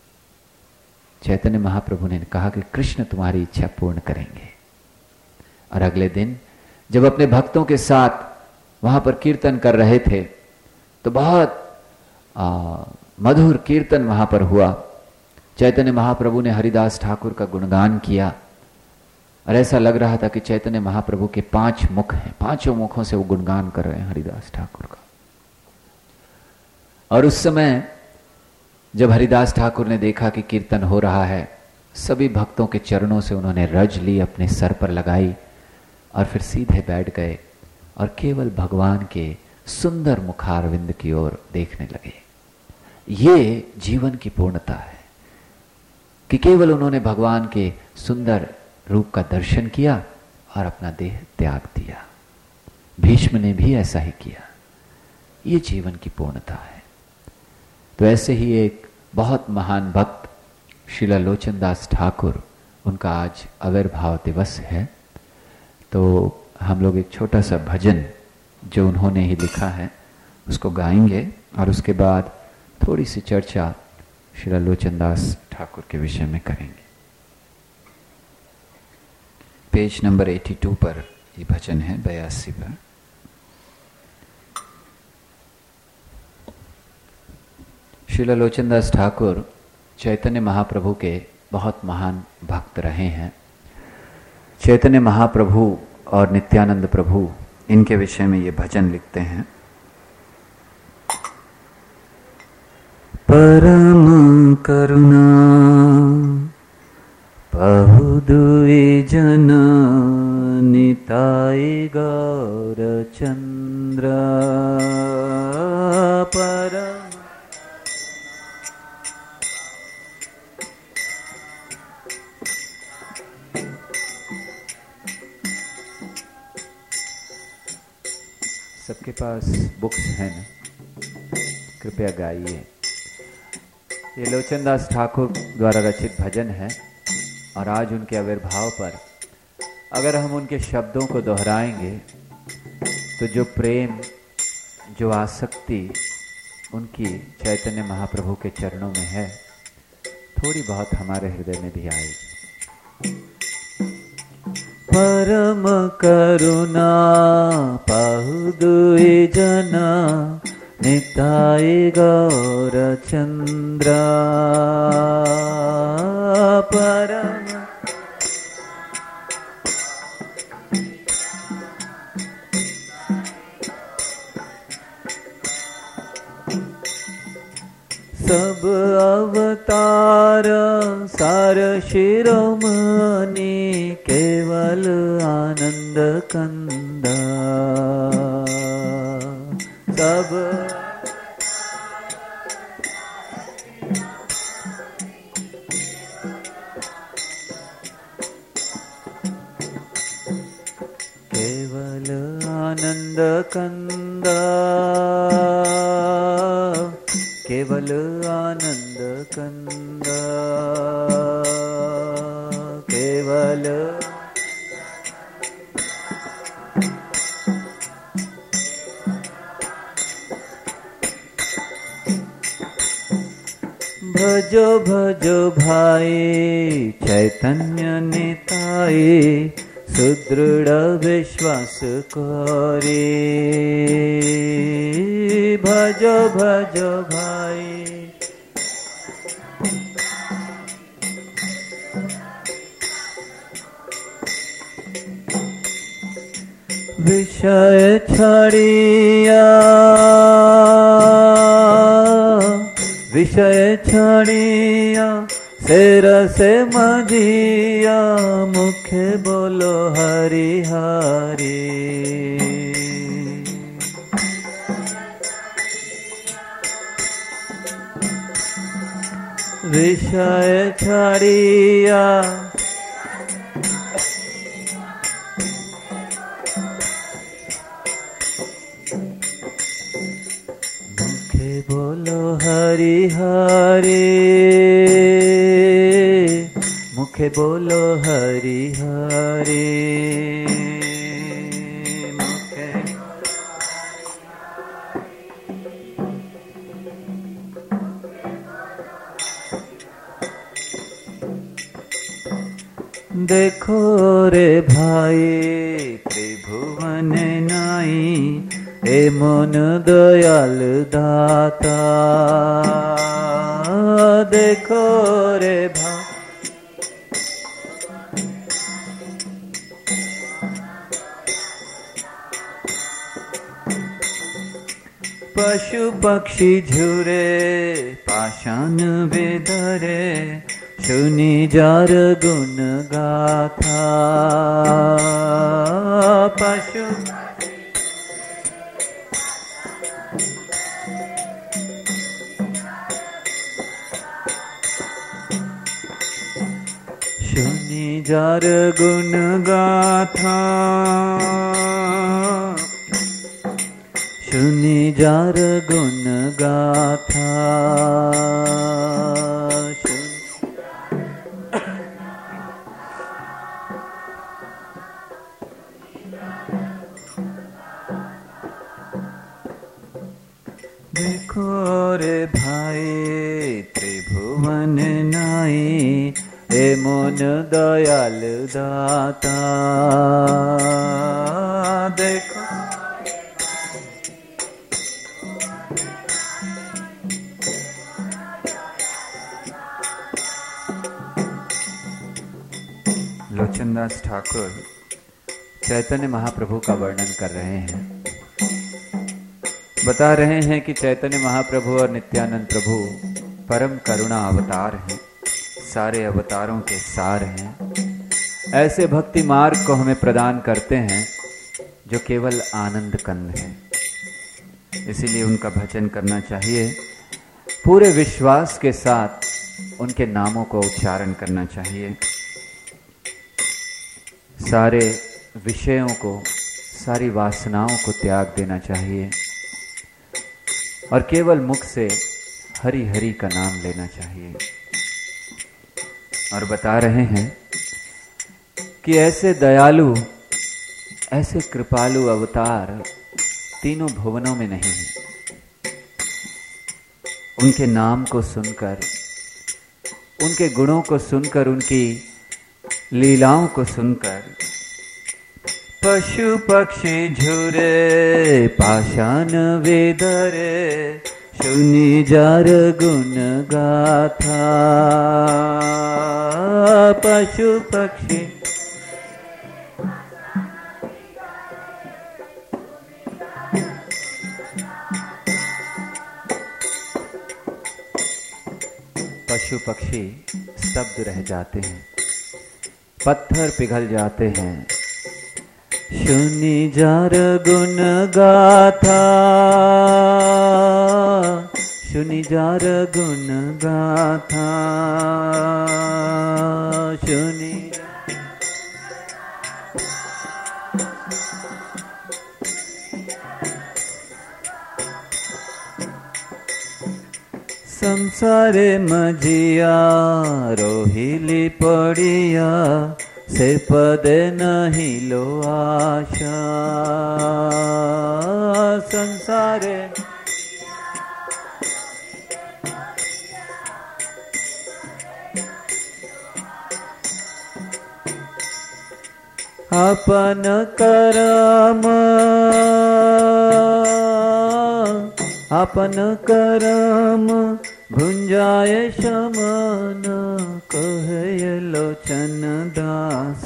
चैतन्य महाप्रभु ने कहा कि कृष्ण तुम्हारी इच्छा पूर्ण करेंगे। और अगले दिन जब अपने भक्तों के साथ वहां पर कीर्तन कर रहे थे तो बहुत आ, मधुर कीर्तन वहां पर हुआ। चैतन्य महाप्रभु ने हरिदास ठाकुर का गुणगान किया और ऐसा लग रहा था कि चैतन्य महाप्रभु के पांच मुख हैं, पांचों मुखों से वो गुणगान कर रहे हैं हरिदास ठाकुर का। और उस समय जब हरिदास ठाकुर ने देखा कि कीर्तन हो रहा है, सभी भक्तों के चरणों से उन्होंने रज ली, अपने सर पर लगाई और फिर सीधे बैठ गए और केवल भगवान के सुंदर मुखारविंद की ओर देखने लगे। ये जीवन की पूर्णता है कि केवल उन्होंने भगवान के सुंदर रूप का दर्शन किया और अपना देह त्याग दिया। भीष्म ने भी ऐसा ही किया। ये जीवन की पूर्णता है। तो ऐसे ही एक बहुत महान भक्त श्रील लोचनदास ठाकुर, उनका आज आविर्भाव दिवस है। तो हम लोग एक छोटा सा भजन जो उन्होंने ही लिखा है उसको गाएंगे और उसके बाद थोड़ी सी चर्चा श्रील लोचनदास ठाकुर के विषय में करेंगे। पेज नंबर बयासी पर ये भजन है, बयासी पर। श्रील लोचनदास ठाकुर चैतन्य महाप्रभु के बहुत महान भक्त रहे हैं। चैतन्य महाप्रभु और नित्यानंद प्रभु, इनके विषय में ये भजन लिखते हैं। परम करुणा पहु दुई जन निताई गौर चंद्र परम सबके पास बुक्स हैं ना, कृपया गाइए। ये लोचनदास ठाकुर द्वारा रचित भजन है और आज उनके आविर्भाव पर अगर हम उनके शब्दों को दोहराएंगे तो जो प्रेम, जो आसक्ति उनकी चैतन्य महाप्रभु के चरणों में है, थोड़ी बहुत हमारे हृदय में भी आएगी। परम करुणा पाहु दुई जना निताई गौर चंद्र परम सब अवतार सार शिरोमणि केवल आनंद कंदा सब केवल आनंद कंदा केवल आनंद कंदा केवल भजो भजो भाई चैतन्य निताई सुदृढ़ विश्वास करे भजो भजो भाई विषय छड़िया विषय छड़िया शेर से मजिया मुखे बोलो हरि हरि विषय छड़िया मुखे बोलो हरि हरि मुखे बोलो हरि हरि मुखे देखो रे भाई त्रिभुवन नाई ए मन दयाल दाता देखो रे भाई पशु पक्षी झुरे पाषाण विधरे सुनि जार गुण गाथा पशु सुनि जार गुण गाथा सुनि जार गुण गाथा देखो रे भाई त्रिभुवन नाई ए मन दयाल दाता देखो लोचनदास ठाकुर चैतन्य महाप्रभु का वर्णन कर रहे हैं। बता रहे हैं कि चैतन्य महाप्रभु और नित्यानंद प्रभु परम करुणा अवतार हैं, सारे अवतारों के सार हैं। ऐसे भक्ति मार्ग को हमें प्रदान करते हैं जो केवल आनंद कंद है। इसीलिए उनका भजन करना चाहिए, पूरे विश्वास के साथ उनके नामों को उच्चारण करना चाहिए। सारे विषयों को, सारी वासनाओं को त्याग देना चाहिए और केवल मुख से हरि हरि का नाम लेना चाहिए। और बता रहे हैं कि ऐसे दयालु, ऐसे कृपालु अवतार तीनों भुवनों में नहीं है। उनके नाम को सुनकर, उनके गुणों को सुनकर, उनकी लीलाओं को सुनकर पशु पक्षी झुरे पाषाण विधरे सुनि जार गुण गाथा पशु पक्षी पशु पक्षी स्तब्ध रह जाते हैं, पत्थर पिघल जाते हैं। सुनि जार गुण गाथा सुनि जार गुण गाथा सुनि संसारे मजिया रोहिली पड़िया से पदे नहीं लो आशा संसारे अपन करम अपन करम भुंजाए शमन कहे लोचन दास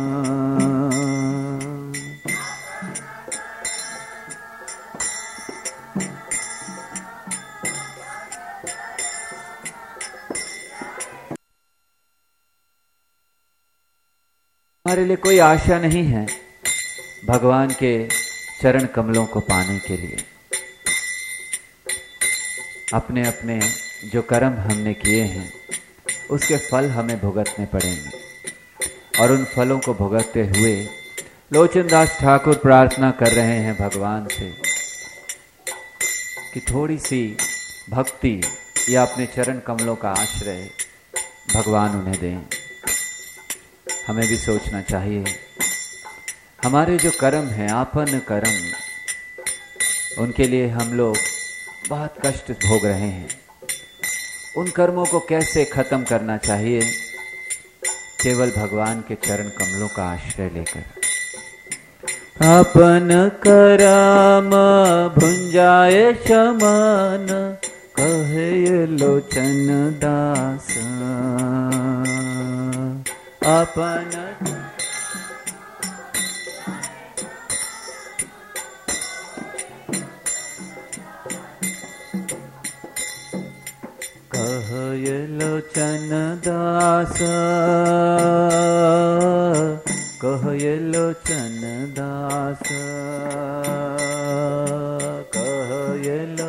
हमारे लिए कोई आशा नहीं है भगवान के चरण कमलों को पाने के लिए। अपने अपने जो कर्म हमने किए हैं उसके फल हमें भुगतने पड़ेंगे और उन फलों को भुगतते हुए लोचनदास ठाकुर प्रार्थना कर रहे हैं भगवान से कि थोड़ी सी भक्ति या अपने चरण कमलों का आश्रय भगवान उन्हें दें। हमें भी सोचना चाहिए हमारे जो कर्म हैं आपन कर्म, उनके लिए हम लोग बहुत कष्ट भोग रहे हैं। उन कर्मों को कैसे खत्म करना चाहिए? केवल भगवान के चरण कमलों का आश्रय लेकर। अपन करम भुंजाए शमन कहे लोचन दास अपन लोचन दास, कहये लोचन दास, कहये लो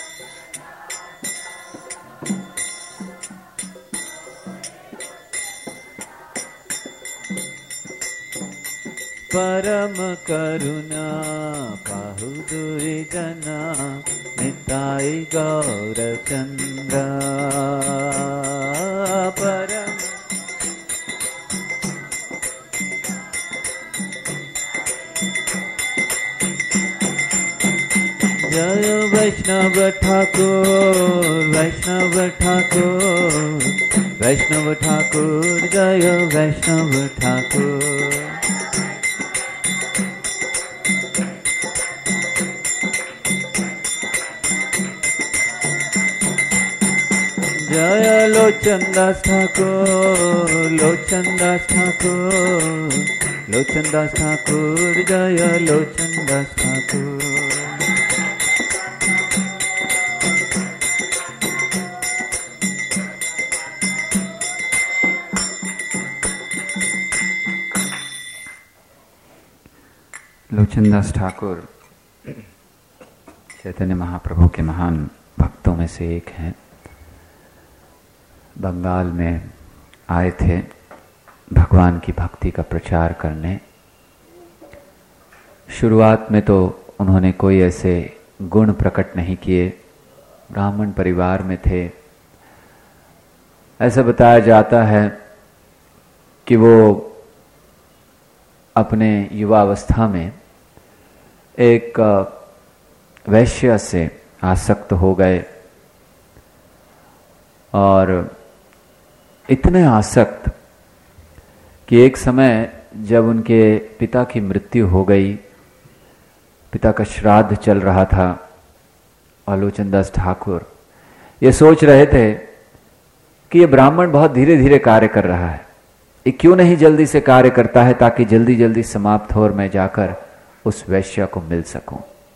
परम करुणा पाहु दुर्जना, निताई गौर चंद्र परम। जय वैष्णव ठाकुर, वैष्णव ठाकुर, वैष्णव ठाकुर, जय वैष्णव ठाकुर। जय लोचन दास ठाकुर, लोचन दास ठाकुर, लोचन दास ठाकुर, जय लोचन दास ठाकुर। लोचन दास ठाकुर चैतन्य महाप्रभु के महान भक्तों में से एक हैं। बंगाल में आए थे भगवान की भक्ति का प्रचार करने। शुरुआत में तो उन्होंने कोई ऐसे गुण प्रकट नहीं किए, ब्राह्मण परिवार में थे। ऐसा बताया जाता है कि वो अपने युवावस्था में एक वैश्य से आसक्त हो गए और इतने आसक्त कि एक समय जब उनके पिता की मृत्यु हो गई, पिता का श्राद्ध चल रहा था, और लोचन दास ठाकुर ये सोच रहे थे कि ये ब्राह्मण बहुत धीरे धीरे कार्य कर रहा है, ये क्यों नहीं जल्दी से कार्य करता है ताकि जल्दी जल्दी समाप्त हो और मैं जाकर उस वैश्य को मिल सकूं।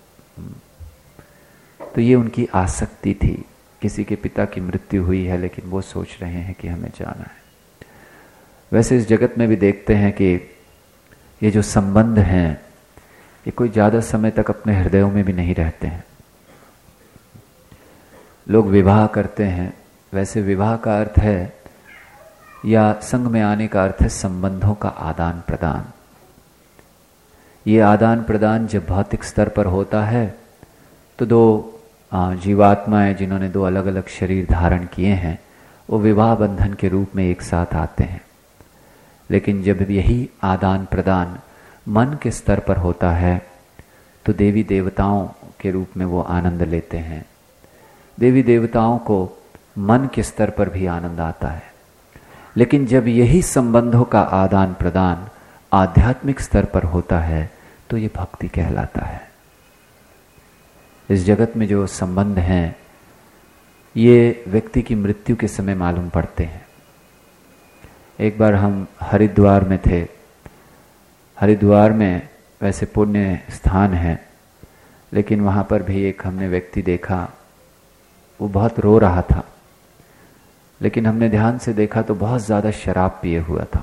तो ये उनकी आसक्ति थी। किसी के पिता की मृत्यु हुई है लेकिन वो सोच रहे हैं कि हमें जाना है। वैसे इस जगत में भी देखते हैं कि ये जो संबंध हैं ये कोई ज़्यादा समय तक अपने हृदयों में भी नहीं रहते हैं। लोग विवाह करते हैं, वैसे विवाह का अर्थ है या संग में आने का अर्थ है संबंधों का आदान प्रदान। ये आदान प्रदान जब भौतिक स्तर पर होता है तो दो जीवात्माएं जिन्होंने दो अलग अलग शरीर धारण किए हैं वो विवाह बंधन के रूप में एक साथ आते हैं। लेकिन जब यही आदान प्रदान मन के स्तर पर होता है तो देवी देवताओं के रूप में वो आनंद लेते हैं। देवी देवताओं को मन के स्तर पर भी आनंद आता है। लेकिन जब यही संबंधों का आदान प्रदान आध्यात्मिक स्तर पर होता है तो ये भक्ति कहलाता है। इस जगत में जो संबंध हैं ये व्यक्ति की मृत्यु के समय मालूम पड़ते हैं। एक बार हम हरिद्वार में थे। हरिद्वार में वैसे पुण्य स्थान है, लेकिन वहाँ पर भी एक हमने व्यक्ति देखा, वो बहुत रो रहा था। लेकिन हमने ध्यान से देखा तो बहुत ज़्यादा शराब पिए हुआ था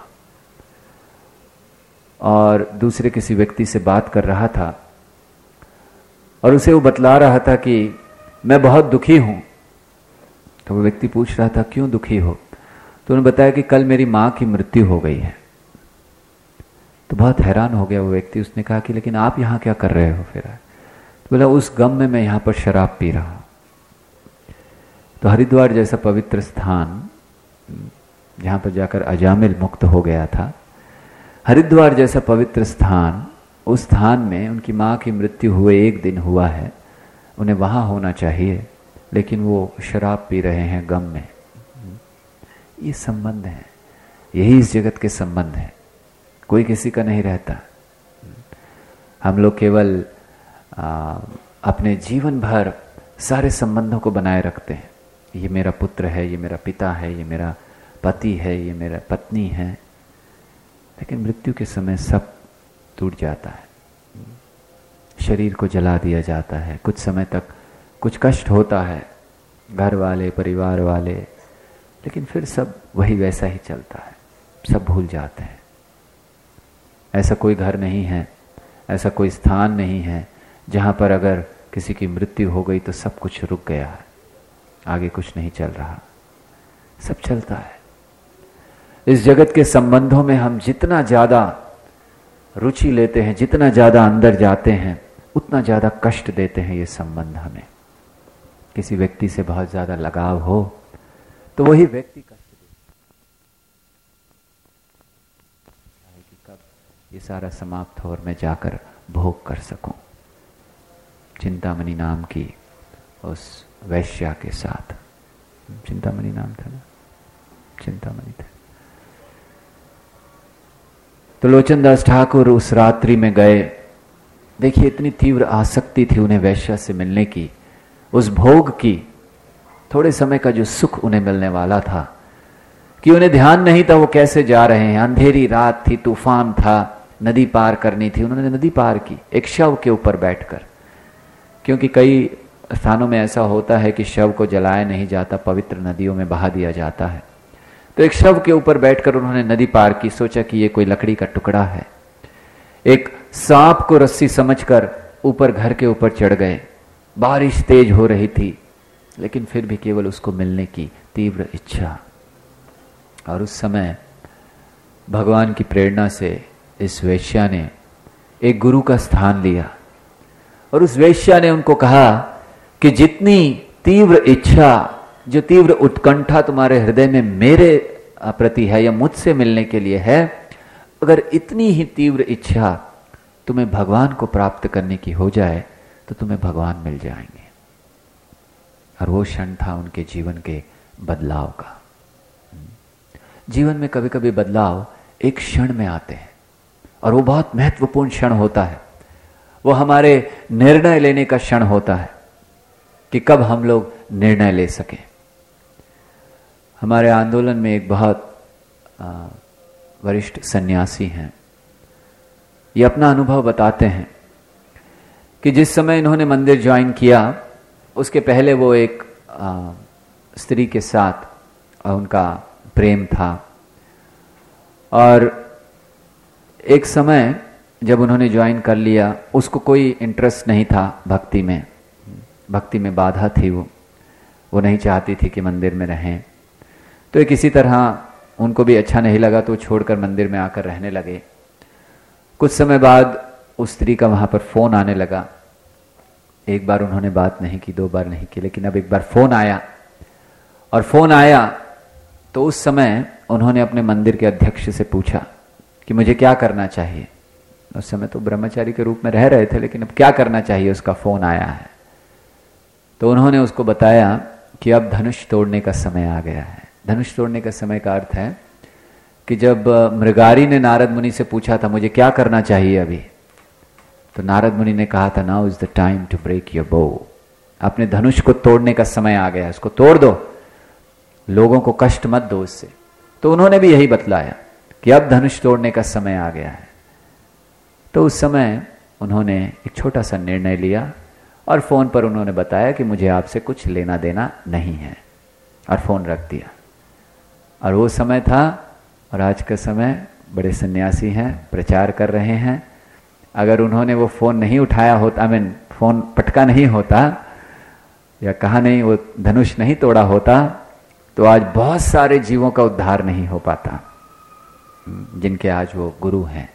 और दूसरे किसी व्यक्ति से बात कर रहा था और उसे वो बतला रहा था कि मैं बहुत दुखी हूँ। तो वो व्यक्ति पूछ रहा था क्यों दुखी हो? तो उन्होंने बताया कि कल मेरी माँ की मृत्यु हो गई है। तो बहुत हैरान हो गया वो व्यक्ति। उसने कहा कि लेकिन आप यहाँ क्या कर रहे हो फिर? तो बोला उस गम में मैं यहाँ पर शराब पी रहा हूँ। तो हरिद्वार जैसा पवित्र स्थान जहाँ पर जाकर अजामिल मुक्त हो गया था, हरिद्वार जैसा पवित्र स्थान, उस स्थान में उनकी माँ की मृत्यु हुए एक दिन हुआ है। उन्हें वहाँ होना चाहिए लेकिन वो शराब पी रहे हैं गम में। ये संबंध है, यही इस जगत के संबंध है। कोई किसी का नहीं रहता। हम लोग केवल आ, अपने जीवन भर सारे संबंधों को बनाए रखते हैं। ये मेरा पुत्र है, ये मेरा पिता है, ये मेरा पति है, ये मेरा पत्नी है। लेकिन मृत्यु के समय सब टूट जाता है, शरीर को जला दिया जाता है। कुछ समय तक कुछ कष्ट होता है, घर वाले परिवार वाले लेकिन फिर सब वही वैसा ही चलता है, सब भूल जाते हैं। ऐसा कोई घर नहीं है, ऐसा कोई स्थान नहीं है जहां पर अगर किसी की मृत्यु हो गई तो सब कुछ रुक गया है, आगे कुछ नहीं चल रहा, सब चलता है। इस जगत के संबंधों में हम जितना ज्यादा रुचि लेते हैं, जितना ज्यादा अंदर जाते हैं, उतना ज्यादा कष्ट देते हैं ये संबंध हमें। किसी व्यक्ति से बहुत ज्यादा लगाव हो तो वही व्यक्ति कष्ट देता है कि कब ये सारा समाप्त हो और मैं जाकर भोग कर सकूं चिंतामणि नाम की उस वैश्या के साथ। चिंतामणि नाम था ना, चिंतामणि थे। तो लोचनदास ठाकुर उस रात्रि में गए। देखिए इतनी तीव्र आसक्ति थी उन्हें वैश्या से मिलने की, उस भोग की, थोड़े समय का जो सुख उन्हें मिलने वाला था, कि उन्हें ध्यान नहीं था वो कैसे जा रहे हैं। अंधेरी रात थी, तूफान था, नदी पार करनी थी। उन्होंने नदी पार की एक शव के ऊपर बैठकर, क्योंकि कई स्थानों में ऐसा होता है कि शव को जलाया नहीं जाता, पवित्र नदियों में बहा दिया जाता है। तो एक शव के ऊपर बैठकर उन्होंने नदी पार की। सोचा कि ये कोई लकड़ी का टुकड़ा है। एक सांप को रस्सी समझकर ऊपर घर के ऊपर चढ़ गए। बारिश तेज हो रही थी, लेकिन फिर भी केवल उसको मिलने की तीव्र इच्छा। और उस समय भगवान की प्रेरणा से इस वेश्या ने एक गुरु का स्थान लिया, और उस वेश्या ने उनको कहा कि जितनी तीव्र इच्छा, जो तीव्र उत्कंठा तुम्हारे हृदय में मेरे प्रति है या मुझसे मिलने के लिए है, अगर इतनी ही तीव्र इच्छा तुम्हें भगवान को प्राप्त करने की हो जाए तो तुम्हें भगवान मिल जाएंगे। और वो क्षण था उनके जीवन के बदलाव का। जीवन में कभी कभी बदलाव एक क्षण में आते हैं, और वो बहुत महत्वपूर्ण क्षण होता है। वो हमारे निर्णय लेने का क्षण होता है कि कब हम लोग निर्णय ले सकें। हमारे आंदोलन में एक बहुत वरिष्ठ सन्यासी हैं, ये अपना अनुभव बताते हैं कि जिस समय इन्होंने मंदिर ज्वाइन किया, उसके पहले वो एक आ, स्त्री के साथ आ, उनका प्रेम था। और एक समय जब उन्होंने ज्वाइन कर लिया, उसको कोई इंटरेस्ट नहीं था भक्ति में, भक्ति में बाधा थी। वो वो नहीं चाहती थी कि मंदिर में रहें। तो ये किसी तरह उनको भी अच्छा नहीं लगा, तो छोड़कर मंदिर में आकर रहने लगे। कुछ समय बाद उस स्त्री का वहां पर फोन आने लगा। एक बार उन्होंने बात नहीं की, दो बार नहीं की, लेकिन अब एक बार फोन आया। और फोन आया तो उस समय उन्होंने अपने मंदिर के अध्यक्ष से पूछा कि मुझे क्या करना चाहिए। उस समय तो ब्रह्मचारी के रूप में रह रहे थे, लेकिन अब क्या करना चाहिए, उसका फोन आया है। तो उन्होंने उसको बताया कि अब धनुष तोड़ने का समय आ गया है। धनुष तोड़ने का समय का अर्थ है कि जब मृगारी ने नारद मुनि से पूछा था मुझे क्या करना चाहिए अभी, तो नारद मुनि ने कहा था now is the time to break your bow. अपने धनुष को तोड़ने का समय आ गया है, उसको तोड़ दो, लोगों को कष्ट मत दो उससे। तो उन्होंने भी यही बतलाया कि अब धनुष तोड़ने का समय आ गया है। तो उस समय उन्होंने एक छोटा सा निर्णय लिया, और फोन पर उन्होंने बताया कि मुझे आपसे कुछ लेना देना नहीं है, और फोन रख दिया। और वो समय था, और आज का समय, बड़े सन्यासी हैं, प्रचार कर रहे हैं। अगर उन्होंने वो फोन नहीं उठाया होता, आई मीन फोन पटका नहीं होता, या कहा नहीं, वो धनुष नहीं तोड़ा होता, तो आज बहुत सारे जीवों का उद्धार नहीं हो पाता, जिनके आज वो गुरु हैं।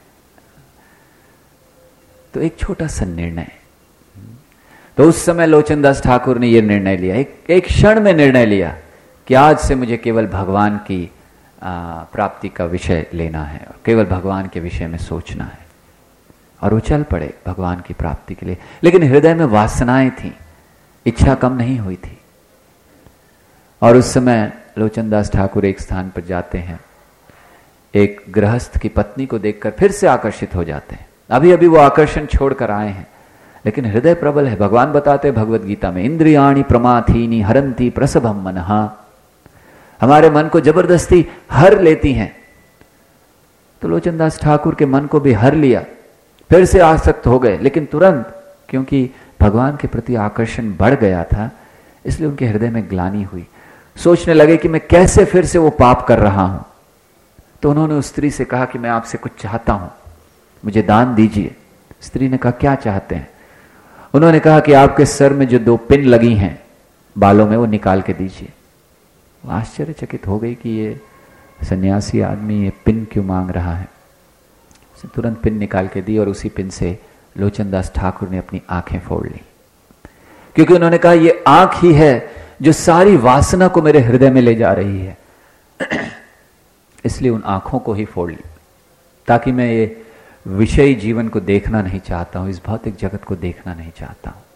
तो एक छोटा सा निर्णय। तो उस समय लोचनदास ठाकुर ने यह निर्णय लिया, एक एक क्षण में निर्णय लिया कि आज से मुझे केवल भगवान की आ, प्राप्ति का विषय लेना है, और केवल भगवान के विषय में सोचना है। और वो चल पड़े भगवान की प्राप्ति के लिए। लेकिन हृदय में वासनाएं थी, इच्छा कम नहीं हुई थी। और उस समय लोचनदास ठाकुर एक स्थान पर जाते हैं, एक गृहस्थ की पत्नी को देखकर फिर से आकर्षित हो जाते हैं। अभी अभी वो आकर्षण छोड़कर आए हैं, लेकिन हृदय प्रबल है। भगवान बताते हैं भगवत गीता में, इंद्रियाणि प्रमाथीनि हरन्ति प्रसभम मनहा। हमारे मन को जबरदस्ती हर लेती हैं। तो लोचनदास ठाकुर के मन को भी हर लिया, फिर से आसक्त हो गए, लेकिन तुरंत, क्योंकि भगवान के प्रति आकर्षण बढ़ गया था, इसलिए उनके हृदय में ग्लानि हुई। सोचने लगे कि मैं कैसे फिर से वो पाप कर रहा हूं। तो उन्होंने उस स्त्री से कहा कि मैं आपसे कुछ चाहता हूं, मुझे दान दीजिए। स्त्री ने कहा क्या चाहते हैं? उन्होंने कहा कि आपके सर में जो दो पिन लगी हैं बालों में, वो निकाल के दीजिए। वो आश्चर्यचकित हो गई कि ये सन्यासी आदमी ये पिन क्यों मांग रहा है। उसने तुरंत पिन निकाल के दी और उसी पिन से लोचनदास ठाकुर ने अपनी आंखें फोड़ ली, क्योंकि उन्होंने कहा ये आंख ही है जो सारी वासना को मेरे हृदय में ले जा रही है। इसलिए उन आंखों को ही फोड़ ली, ताकि मैं ये विषयी जीवन को देखना नहीं चाहता हूं, इस भौतिक जगत को देखना नहीं चाहता हूं।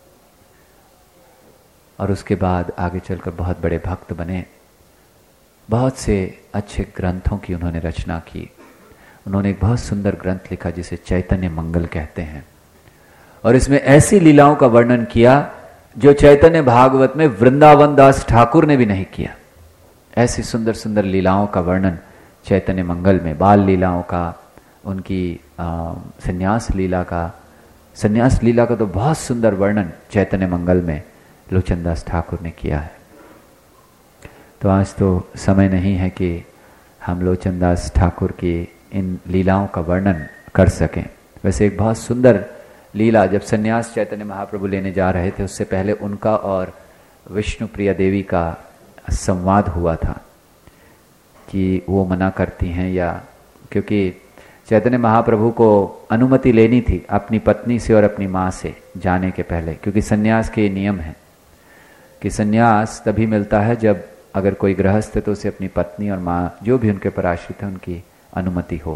और उसके बाद आगे चलकर बहुत बड़े भक्त बने, बहुत से अच्छे ग्रंथों की उन्होंने रचना की। उन्होंने एक बहुत सुंदर ग्रंथ लिखा जिसे चैतन्य मंगल कहते हैं, और इसमें ऐसी लीलाओं का वर्णन किया जो चैतन्य भागवत में वृंदावन दास ठाकुर ने भी नहीं किया। ऐसी सुंदर सुंदर लीलाओं का वर्णन चैतन्य मंगल में, बाल लीलाओं का, उनकी संन्यास लीला का, संन्यास लीला का तो बहुत सुंदर वर्णन चैतन्य मंगल में लोचनदास ठाकुर ने किया है। तो आज तो समय नहीं है कि हम लोचनदास ठाकुर की इन लीलाओं का वर्णन कर सकें। वैसे एक बहुत सुंदर लीला, जब संन्यास चैतन्य महाप्रभु लेने जा रहे थे, उससे पहले उनका और विष्णु प्रिया देवी का संवाद हुआ था कि वो मना करती हैं, या क्योंकि चैतन्य महाप्रभु को अनुमति लेनी थी अपनी पत्नी से और अपनी माँ से जाने के पहले, क्योंकि संन्यास के नियम है कि संन्यास तभी मिलता है जब अगर कोई गृहस्थ है तो उसे अपनी पत्नी और माँ जो भी उनके पर आश्रित है उनकी अनुमति हो।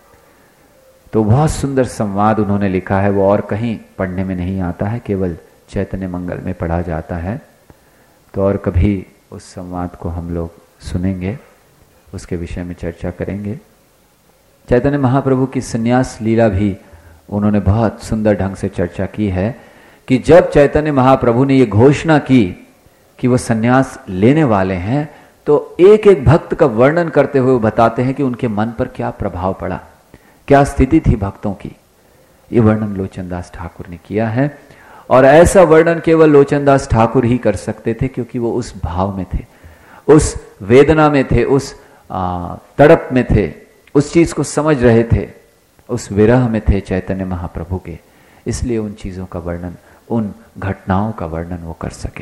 तो बहुत सुंदर संवाद उन्होंने लिखा है, वो और कहीं पढ़ने में नहीं आता है, केवल चैतन्य मंगल में पढ़ा जाता है। तो और कभी उस संवाद को हम लोग सुनेंगे, उसके विषय में चर्चा करेंगे। चैतन्य महाप्रभु की संन्यास लीला भी उन्होंने बहुत सुंदर ढंग से चर्चा की है कि जब चैतन्य महाप्रभु ने ये घोषणा की कि वो संन्यास लेने वाले हैं, तो एक एक भक्त का वर्णन करते हुए वो बताते हैं कि उनके मन पर क्या प्रभाव पड़ा, क्या स्थिति थी भक्तों की। ये वर्णन लोचनदास ठाकुर ने किया है, और ऐसा वर्णन केवल लोचनदास ठाकुर ही कर सकते थे, क्योंकि वो उस भाव में थे, उस वेदना में थे, उस आ, तड़प में थे, उस चीज को समझ रहे थे, उस विरह में थे चैतन्य महाप्रभु के। इसलिए उन चीजों का वर्णन, उन घटनाओं का वर्णन वो कर सके,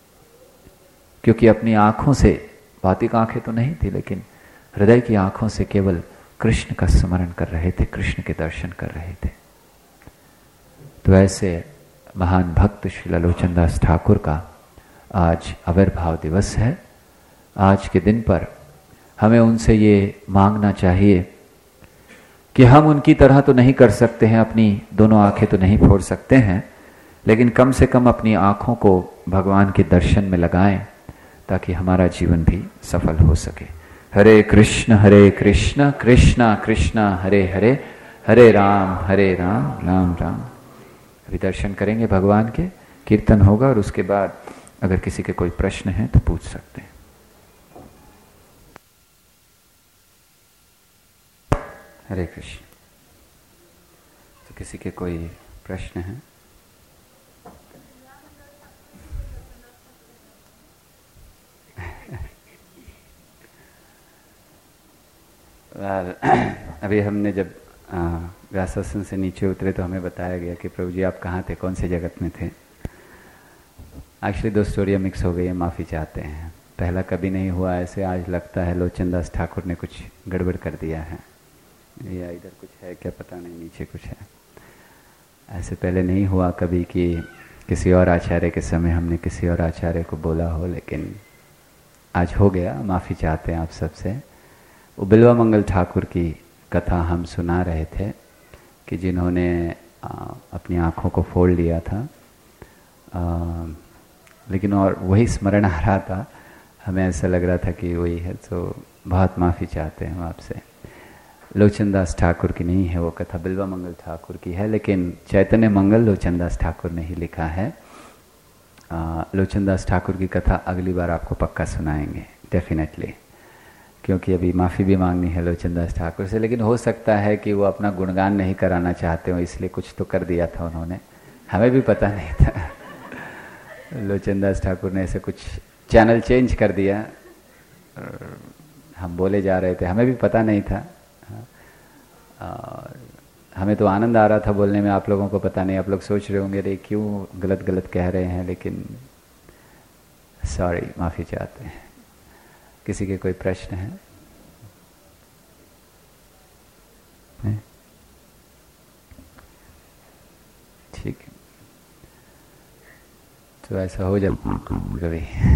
क्योंकि अपनी आंखों से, भौतिक आंखें तो नहीं थी लेकिन हृदय की आंखों से केवल कृष्ण का स्मरण कर रहे थे, कृष्ण के दर्शन कर रहे थे। तो ऐसे महान भक्त श्री लोचनदास ठाकुर का आज आविर्भाव दिवस है। आज के दिन पर हमें उनसे ये मांगना चाहिए कि हम उनकी तरह तो नहीं कर सकते हैं, अपनी दोनों आंखें तो नहीं फोड़ सकते हैं, लेकिन कम से कम अपनी आंखों को भगवान के दर्शन में लगाएं, ताकि हमारा जीवन भी सफल हो सके। हरे कृष्ण हरे कृष्ण कृष्ण कृष्ण हरे हरे, हरे राम हरे राम राम राम। अभी दर्शन करेंगे भगवान के, कीर्तन होगा, और उसके बाद अगर किसी के कोई प्रश्न है तो पूछ सकते हैं। हरे कृष्ण। तो किसी के कोई प्रश्न है? अभी हमने जब व्यासासन से नीचे उतरे तो हमें बताया गया कि प्रभु जी आप कहाँ थे, कौन से जगत में थे। एक्चुअली दो स्टोरियाँ मिक्स हो गई है, माफ़ी चाहते हैं। पहला कभी नहीं हुआ ऐसे, आज लगता है लोचनदास ठाकुर ने कुछ गड़बड़ कर दिया है, या इधर कुछ है क्या पता नहीं, नीचे कुछ है। ऐसे पहले नहीं हुआ कभी कि किसी और आचार्य के समय हमने किसी और आचार्य को बोला हो, लेकिन आज हो गया। माफ़ी चाहते हैं आप सबसे। वो बिल्वा मंगल ठाकुर की कथा हम सुना रहे थे कि जिन्होंने अपनी आँखों को फोड़ लिया था, आ, लेकिन और वही स्मरण आ रहा था, हमें ऐसा लग रहा था कि वही है। तो बहुत माफ़ी चाहते हैं हम आपसे। लोचनदास ठाकुर की नहीं है वो कथा, बिल्वा मंगल ठाकुर की है, लेकिन चैतन्य मंगल लोचनदास ठाकुर ने ही लिखा है। आ, लोचनदास ठाकुर की कथा अगली बार आपको पक्का सुनाएंगे डेफिनेटली, क्योंकि अभी माफ़ी भी मांगनी है लोचनदास ठाकुर से। लेकिन हो सकता है कि वो अपना गुणगान नहीं कराना चाहते हो, इसलिए कुछ तो कर दिया था उन्होंने, हमें भी पता नहीं था। लोचनदास ठाकुर ने ऐसे कुछ चैनल चेंज कर दिया, हम बोले जा रहे थे, हमें भी पता नहीं था, और हमें तो आनंद आ रहा था बोलने में, आप लोगों को पता नहीं, आप लोग सोच रहे होंगे रे क्यों गलत गलत कह रहे हैं, लेकिन सॉरी, माफ़ी चाहते हैं। किसी के कोई प्रश्न है? ठीक है, तो ऐसा हो जाता कभी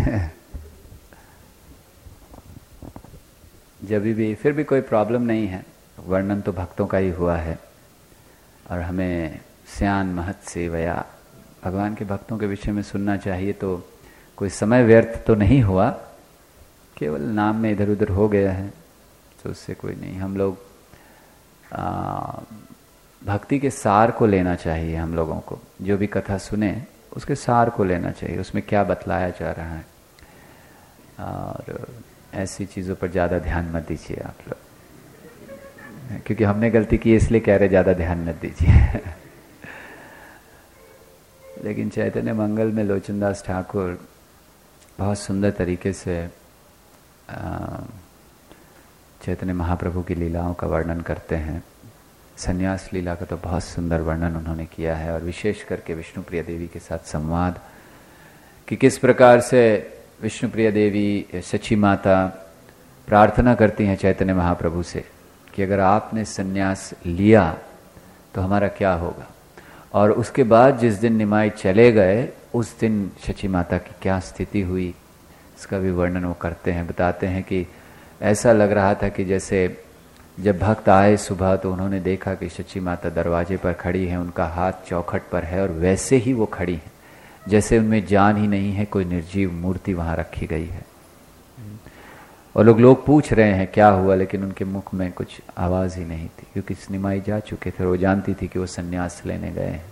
जब भी, फिर भी कोई प्रॉब्लम नहीं है। वर्णन तो भक्तों का ही हुआ है, और हमें स्यान महत सेवया, भगवान के भक्तों के विषय में सुनना चाहिए। तो कोई समय व्यर्थ तो नहीं हुआ, केवल नाम में इधर उधर हो गया है, तो उससे कोई नहीं। हम लोग आ, भक्ति के सार को लेना चाहिए हम लोगों को, जो भी कथा सुने उसके सार को लेना चाहिए, उसमें क्या बतलाया जा रहा है, और ऐसी चीज़ों पर ज़्यादा ध्यान मत दीजिए आप लोग, क्योंकि हमने गलती की इसलिए कह रहे ज़्यादा ध्यान मत दीजिए लेकिन चैतन्य मंगल में लोचनदास ठाकुर बहुत सुंदर तरीके से चैतन्य महाप्रभु की लीलाओं का वर्णन करते हैं। संन्यास लीला का तो बहुत सुंदर वर्णन उन्होंने किया है, और विशेष करके विष्णुप्रिया देवी के साथ संवाद, कि किस प्रकार से विष्णुप्रिया देवी सची माता प्रार्थना करती हैं चैतन्य महाप्रभु से कि अगर आपने संन्यास लिया तो हमारा क्या होगा, और उसके बाद जिस दिन निमाई चले गए उस दिन सची माता की क्या स्थिति हुई, इसका भी वर्णन वो करते हैं। बताते हैं कि ऐसा लग रहा था कि जैसे जब भक्त आए सुबह तो उन्होंने देखा कि सची माता दरवाजे पर खड़ी है, उनका हाथ चौखट पर है, और वैसे ही वो खड़ी हैं जैसे उनमें जान ही नहीं है, कोई निर्जीव मूर्ति वहाँ रखी गई है। और लोग लोग पूछ रहे हैं क्या हुआ, लेकिन उनके मुख में कुछ आवाज़ ही नहीं थी, क्योंकि निमाई जा चुके थे, वो जानती थी कि वो संन्यास लेने गए हैं।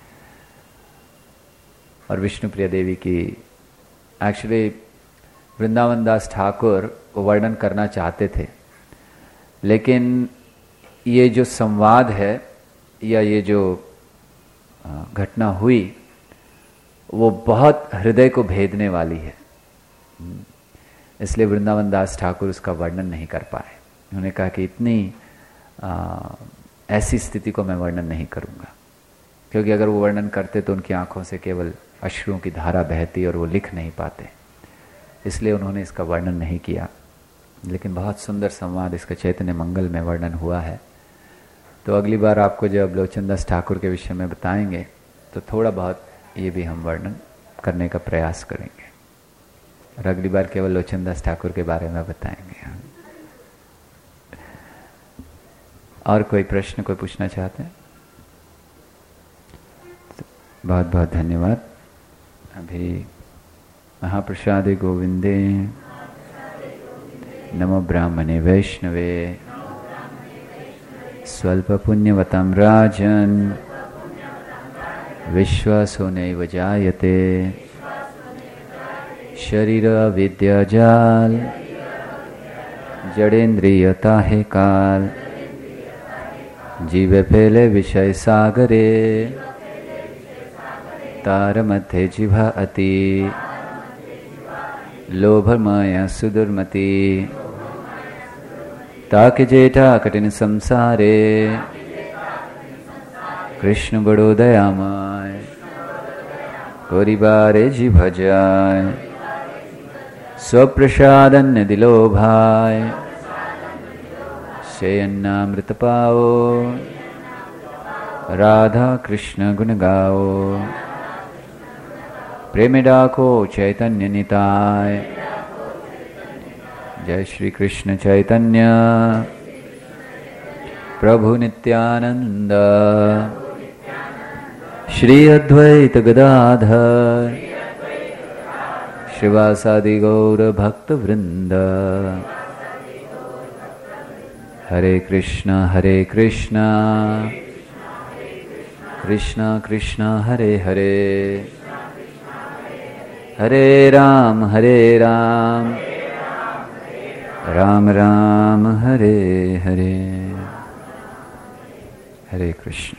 और विष्णुप्रिया देवी की एक्चुअली वृंदावन दास ठाकुर वो वर्णन करना चाहते थे, लेकिन ये जो संवाद है या ये जो घटना हुई वो बहुत हृदय को भेदने वाली है, इसलिए वृंदावन दास ठाकुर उसका वर्णन नहीं कर पाए। उन्होंने कहा कि इतनी आ, ऐसी स्थिति को मैं वर्णन नहीं करूँगा, क्योंकि अगर वो वर्णन करते तो उनकी आंखों से केवल अश्रुओं की धारा बहती और वो लिख नहीं पाते, इसलिए उन्होंने इसका वर्णन नहीं किया। लेकिन बहुत सुंदर संवाद इसका चैतन्य मंगल में वर्णन हुआ है। तो अगली बार आपको जब लोचनदास ठाकुर के विषय में बताएंगे तो थोड़ा बहुत ये भी हम वर्णन करने का प्रयास करेंगे, और अगली बार केवल लोचनदास ठाकुर के बारे में बताएंगे। और कोई प्रश्न कोई पूछना चाहते हैं? तो बहुत बहुत धन्यवाद। अभी महाप्रसादे गोविंदे नमो ब्राह्मणे वैष्णवे स्वल्प पुण्यवतं राजन् विश्वासो नैव जायते शरीर विद्याजाल जड़ेन्द्रियता है काल जीव फैले विषय सागरे तार मध्य जिभा अति लोभ माया सुदुर्मति ताके जेठा कठिन संसारे कृष्ण बड़ो दयामय कोरिबारे जी भजाय स्वप्रसादन्य दिलो भाई शयन्नामृत पाओ राधा कृष्ण गुण गाओ प्रेम डाको चैतन्य निताय जय श्री कृष्ण चैतन्य प्रभु नित्यानंद श्री अद्वैत गदाधर श्रीवासादि गौर भक्त वृंद हरे कृष्णा हरे कृष्णा कृष्णा कृष्णा हरे हरे हरे राम हरे राम राम राम हरे हरे हरे कृष्ण।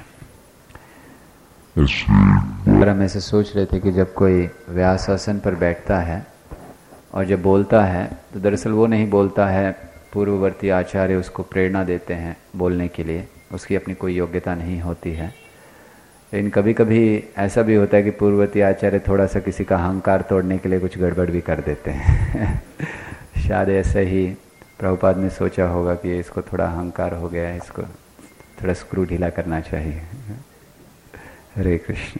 अगर हम ऐसे सोच रहे थे कि जब कोई व्यासासन पर बैठता है और जब बोलता है तो दरअसल वो नहीं बोलता है, पूर्ववर्ती आचार्य उसको प्रेरणा देते हैं बोलने के लिए, उसकी अपनी कोई योग्यता नहीं होती है। लेकिन कभी कभी ऐसा भी होता है कि पूर्ववर्ती आचार्य थोड़ा सा किसी का अहंकार तोड़ने के लिए कुछ गड़बड़ भी कर देते हैं। शायद ऐसे ही प्रभुपाद ने सोचा होगा कि इसको थोड़ा अहंकार हो गया है, इसको थोड़ा स्क्रू ढीला करना चाहिए। हरे Krishna.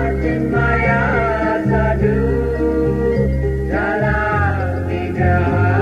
Maya Sadhu Jala Vigraha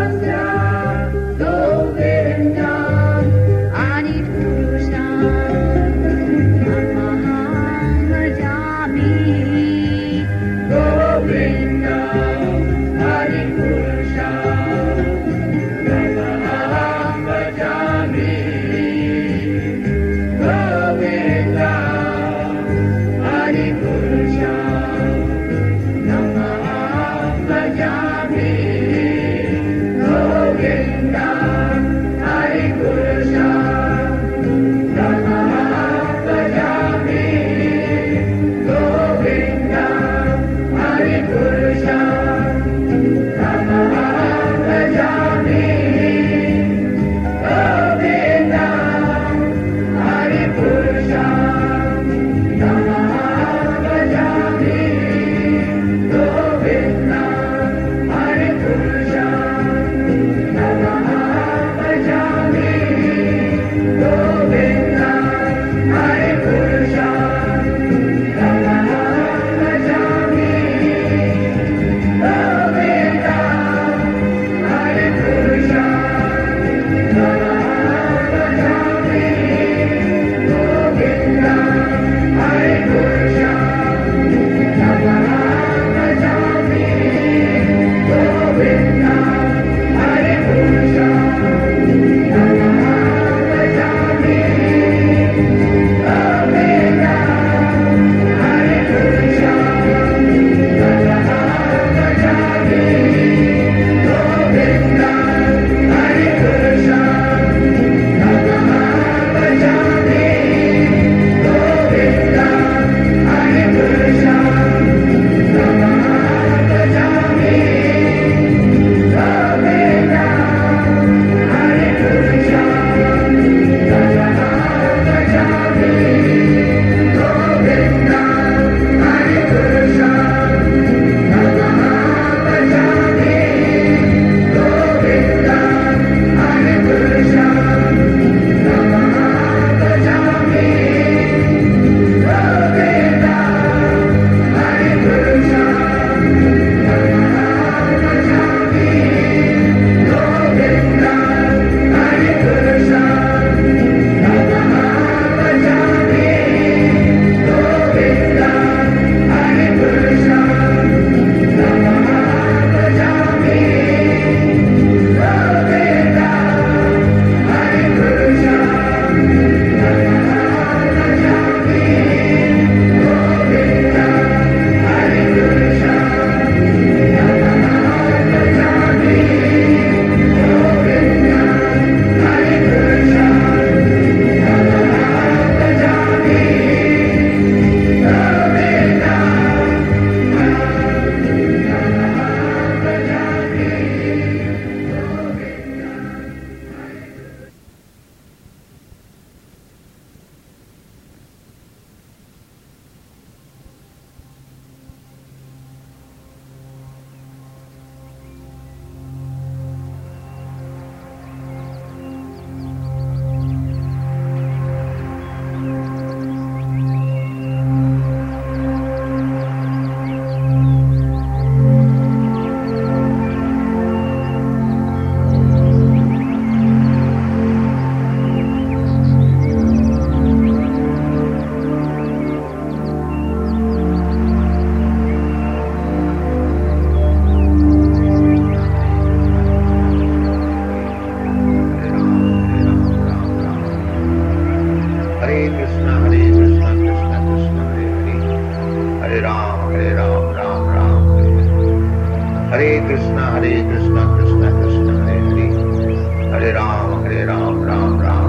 हरे कृष्णा कृष्णा कृष्णा हरे हरे, हरे राम हरे राम राम राम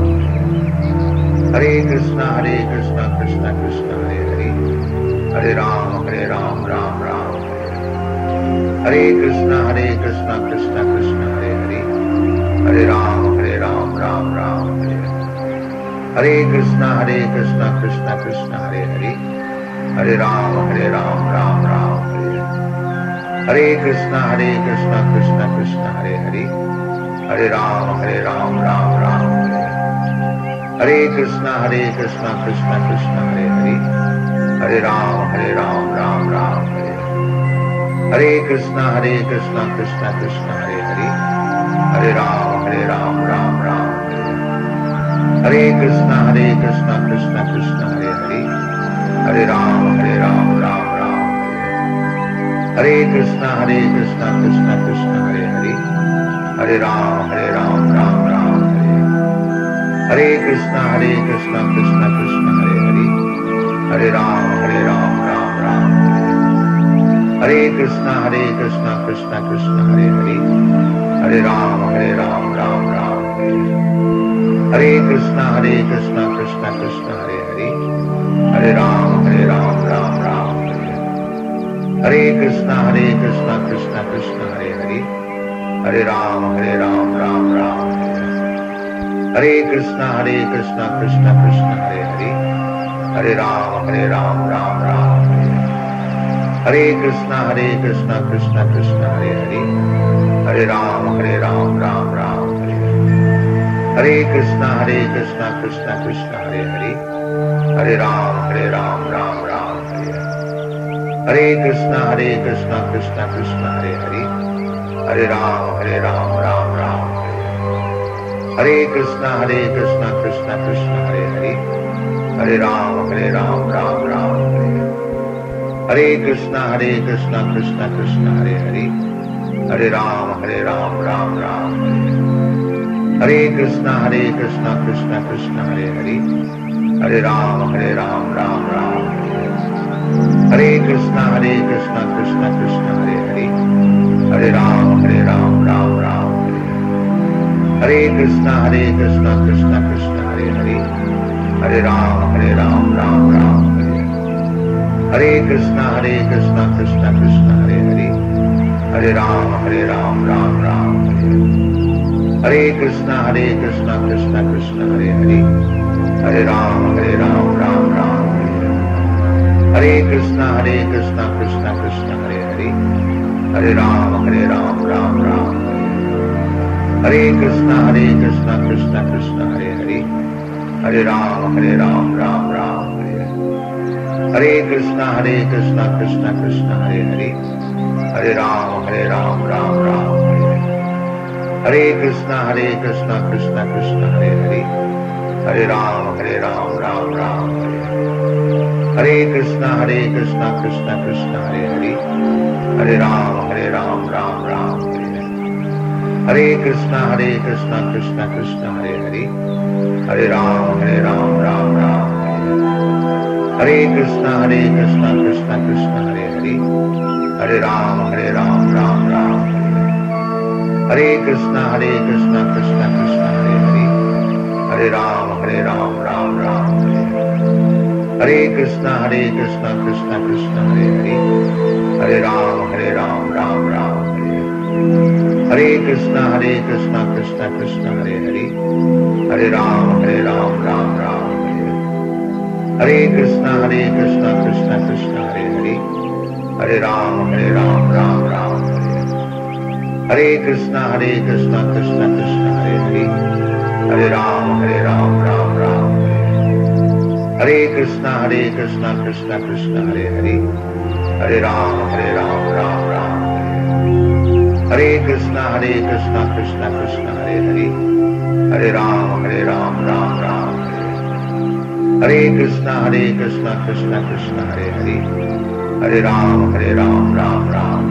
हरे कृष्णा हरे कृष्णा कृष्णा कृष्णा हरे हरे, हरे राम हरे राम राम राम हरे कृष्णा हरे कृष्णा कृष्णा कृष्णा हरे हरे, हरे राम हरे राम राम राम हरे कृष्णा हरे कृष्णा कृष्णा कृष्णा हरे हरे, हरे राम हरे राम राम राम हरे कृष्णा हरे कृष्णा कृष्णा कृष्णा हरे हरे, हरे राम हरे राम राम राम हरे कृष्णा हरे कृष्णा कृष्णा कृष्णा हरे हरे, हरे राम हरे राम राम राम हरे कृष्णा हरे कृष्णा कृष्णा कृष्णा हरे हरे, हरे राम हरे राम राम राम हरे कृष्णा हरे कृष्णा कृष्णा कृष्णा हरे हरे, हरे राम हरे राम राम राम हरे कृष्णा हरे कृष्णा कृष्णा कृष्णा हरे हरे, हरे राम हरे राम राम राम हरे कृष्णा हरे कृष्णा कृष्णा कृष्णा हरे हरे, हरे राम हरे राम राम राम हरे कृष्णा हरे कृष्णा कृष्णा कृष्णा हरे हरे, हरे राम हरे राम राम राम हरे कृष्णा हरे कृष्णा कृष्णा कृष्णा हरे हरे, हरे राम हरे राम राम राम हरे कृष्णा हरे कृष्णा कृष्णा कृष्णा हरे हरे, हरे राम हरे राम राम राम हरे कृष्णा हरे कृष्णा कृष्णा कृष्णा हरे हरे, हरे राम हरे राम राम राम हरे कृष्णा हरे कृष्णा कृष्णा कृष्णा हरे हरे, हरे राम हरे राम राम राम हरे कृष्णा हरे कृष्णा कृष्णा कृष्णा हरे हरे, हरे राम हरे राम राम राम हरे कृष्णा हरे कृष्णा कृष्णा कृष्णा हरे हरे, हरे राम हरे राम राम राम हरे कृष्णा हरे कृष्णा कृष्णा कृष्णा हरे हरे, हरे राम हरे राम राम राम हरे कृष्णा हरे कृष्णा कृष्णा कृष्णा हरे हरे, हरे राम हरे राम राम राम हरे कृष्णा हरे कृष्णा कृष्णा कृष्णा हरे हरे, हरे राम हरे राम राम राम हरे कृष्णा हरे कृष्णा कृष्णा कृष्णा हरे हरे, हरे राम हरे राम राम राम हरे कृष्णा हरे कृष्णा कृष्णा कृष्णा हरे हरे, हरे राम हरे राम राम राम हरे कृष्णा हरे कृष्णा कृष्णा कृष्णा हरे हरे, हरे राम हरे राम राम राम हरे कृष्णा हरे कृष्णा कृष्णा कृष्णा हरे हरे, हरे राम हरे राम राम राम हरे कृष्णा हरे कृष्णा कृष्णा कृष्णा हरे हरे, हरे राम हरे राम राम राम हरे कृष्णा हरे कृष्णा कृष्णा कृष्णा हरे हरे, हरे राम हरे राम राम राम हरे कृष्णा हरे कृष्णा कृष्णा कृष्णा हरे हरे, हरे राम हरे राम राम राम हरे कृष्णा हरे कृष्णा कृष्णा कृष्णा हरे हरे, हरे राम हरे राम राम राम हरे कृष्णा हरे कृष्णा कृष्णा कृष्णा हरे हरे, हरे राम हरे राम राम राम हरे कृष्णा हरे कृष्णा कृष्णा कृष्णा हरे हरे, हरे राम हरे राम राम राम हरे कृष्णा हरे कृष्णा कृष्णा कृष्णा हरे हरे, हरे राम हरे राम राम राम हरे कृष्णा हरे कृष्णा कृष्णा कृष्णा हरे हरे, हरे राम हरे राम राम राम हरे कृष्णा हरे कृष्णा कृष्णा कृष्णा हरे हरे, हरे राम हरे राम राम राम हरे कृष्णा हरे कृष्णा कृष्णा कृष्णा हरे हरे, हरे राम हरे राम राम राम हरे कृष्णा हरे कृष्णा कृष्णा कृष्णा हरे हरे, हरे राम हरे राम राम राम हरे कृष्णा हरे कृष्णा कृष्णा कृष्णा हरे हरे, हरे राम हरे राम राम राम हरे कृष्णा हरे कृष्णा कृष्णा कृष्णा हरे हरे, हरे राम हरे राम राम राम हरे कृष्णा हरे कृष्णा कृष्णा कृष्णा हरे हरे, हरे राम हरे राम राम राम हरे कृष्णा हरे कृष्णा कृष्णा कृष्णा हरे हरे, हरे राम हरे राम राम राम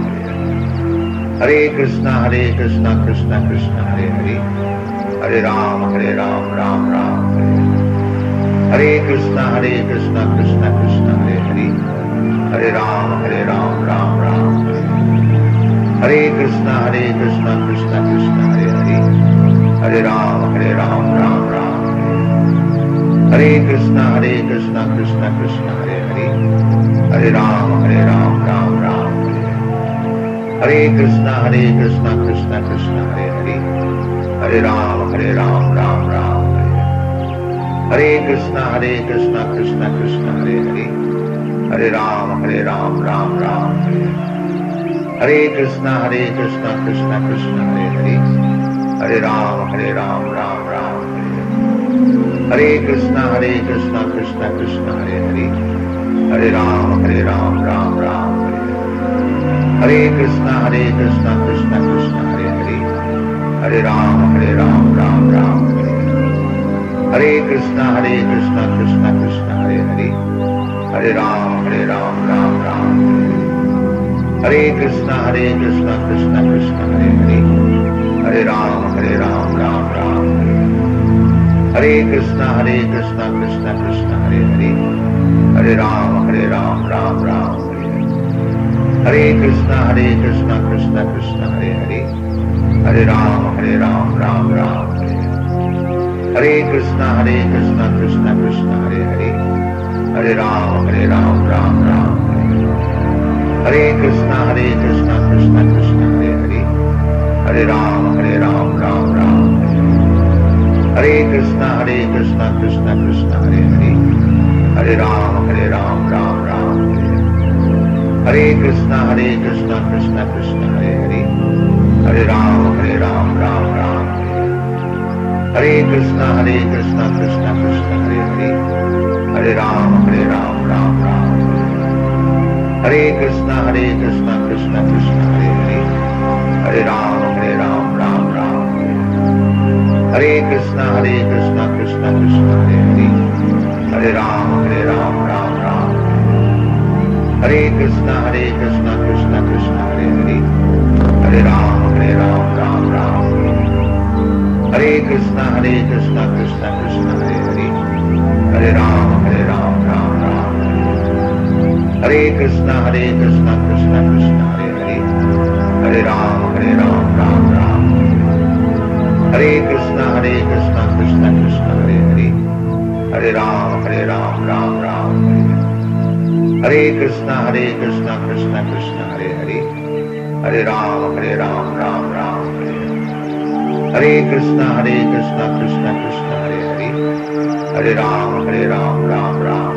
हरे कृष्णा हरे कृष्णा कृष्णा कृष्णा हरे हरे, हरे राम हरे राम राम राम हरे कृष्णा हरे कृष्णा कृष्णा कृष्णा हरे हरे, हरे राम हरे राम राम राम हरे कृष्णा हरे कृष्णा कृष्णा कृष्णा हरे हरे, हरे राम हरे राम राम राम हरे कृष्णा हरे कृष्णा कृष्णा कृष्णा हरे हरे, हरे राम हरे राम राम राम हरे कृष्णा हरे कृष्णा कृष्णा कृष्णा हरे हरे, हरे राम हरे राम राम राम हरे कृष्णा हरे कृष्णा कृष्णा कृष्णा हरे हरे, हरे राम हरे राम राम राम हरे कृष्णा हरे कृष्णा कृष्णा कृष्णा हरे हरे, हरे राम हरे राम राम राम हरे कृष्णा हरे कृष्णा कृष्णा कृष्णा हरे हरे, हरे राम हरे राम राम राम हरे कृष्णा हरे कृष्णा कृष्णा कृष्णा हरे हरे, हरे राम हरे राम राम राम हरे कृष्णा हरे कृष्णा कृष्णा कृष्णा हरे हरे, हरे राम हरे राम राम राम हरे कृष्णा हरे कृष्णा कृष्णा कृष्णा हरे हरे, हरे राम हरे राम राम राम हरे कृष्णा हरे कृष्णा कृष्णा कृष्णा हरे हरे, हरे राम हरे राम राम राम हरे कृष्णा हरे कृष्णा कृष्णा कृष्णा हरे हरे, हरे राम हरे राम राम राम हरे कृष्णा हरे कृष्णा कृष्णा कृष्णा हरे हरे, हरे राम हरे राम राम राम हरे कृष्णा हरे कृष्णा कृष्णा कृष्णा हरे हरे, हरे राम हरे राम राम राम हरे कृष्णा हरे कृष्णा कृष्णा कृष्णा हरे हरे, हरे राम हरे राम राम राम हरे कृष्णा हरे कृष्णा कृष्णा कृष्णा हरे हरे, हरे राम हरे राम राम राम हरे कृष्णा हरे कृष्णा कृष्णा कृष्णा हरे हरे, हरे राम हरे राम राम राम हरे कृष्णा हरे कृष्णा कृष्णा कृष्णा हरे हरे, हरे राम हरे राम राम राम हरे कृष्णा हरे कृष्णा कृष्णा कृष्णा हरे हरे, हरे राम हरे राम राम राम हरे कृष्णा हरे कृष्णा कृष्णा कृष्णा हरे हरे, हरे राम हरे राम राम राम हरे कृष्णा हरे कृष्णा कृष्णा कृष्णा हरे हरे, हरे राम हरे राम राम राम हरे कृष्णा हरे कृष्णा कृष्णा कृष्णा हरे हरे, हरे राम हरे राम राम राम हरे कृष्णा हरे कृष्णा कृष्णा कृष्णा हरे हरे, हरे राम हरे राम राम राम हरे कृष्णा हरे कृष्णा कृष्णा कृष्णा हरे हरे, हरे राम हरे राम राम राम हरे कृष्णा हरे कृष्णा कृष्णा कृष्णा हरे हरे, हरे राम हरे राम राम राम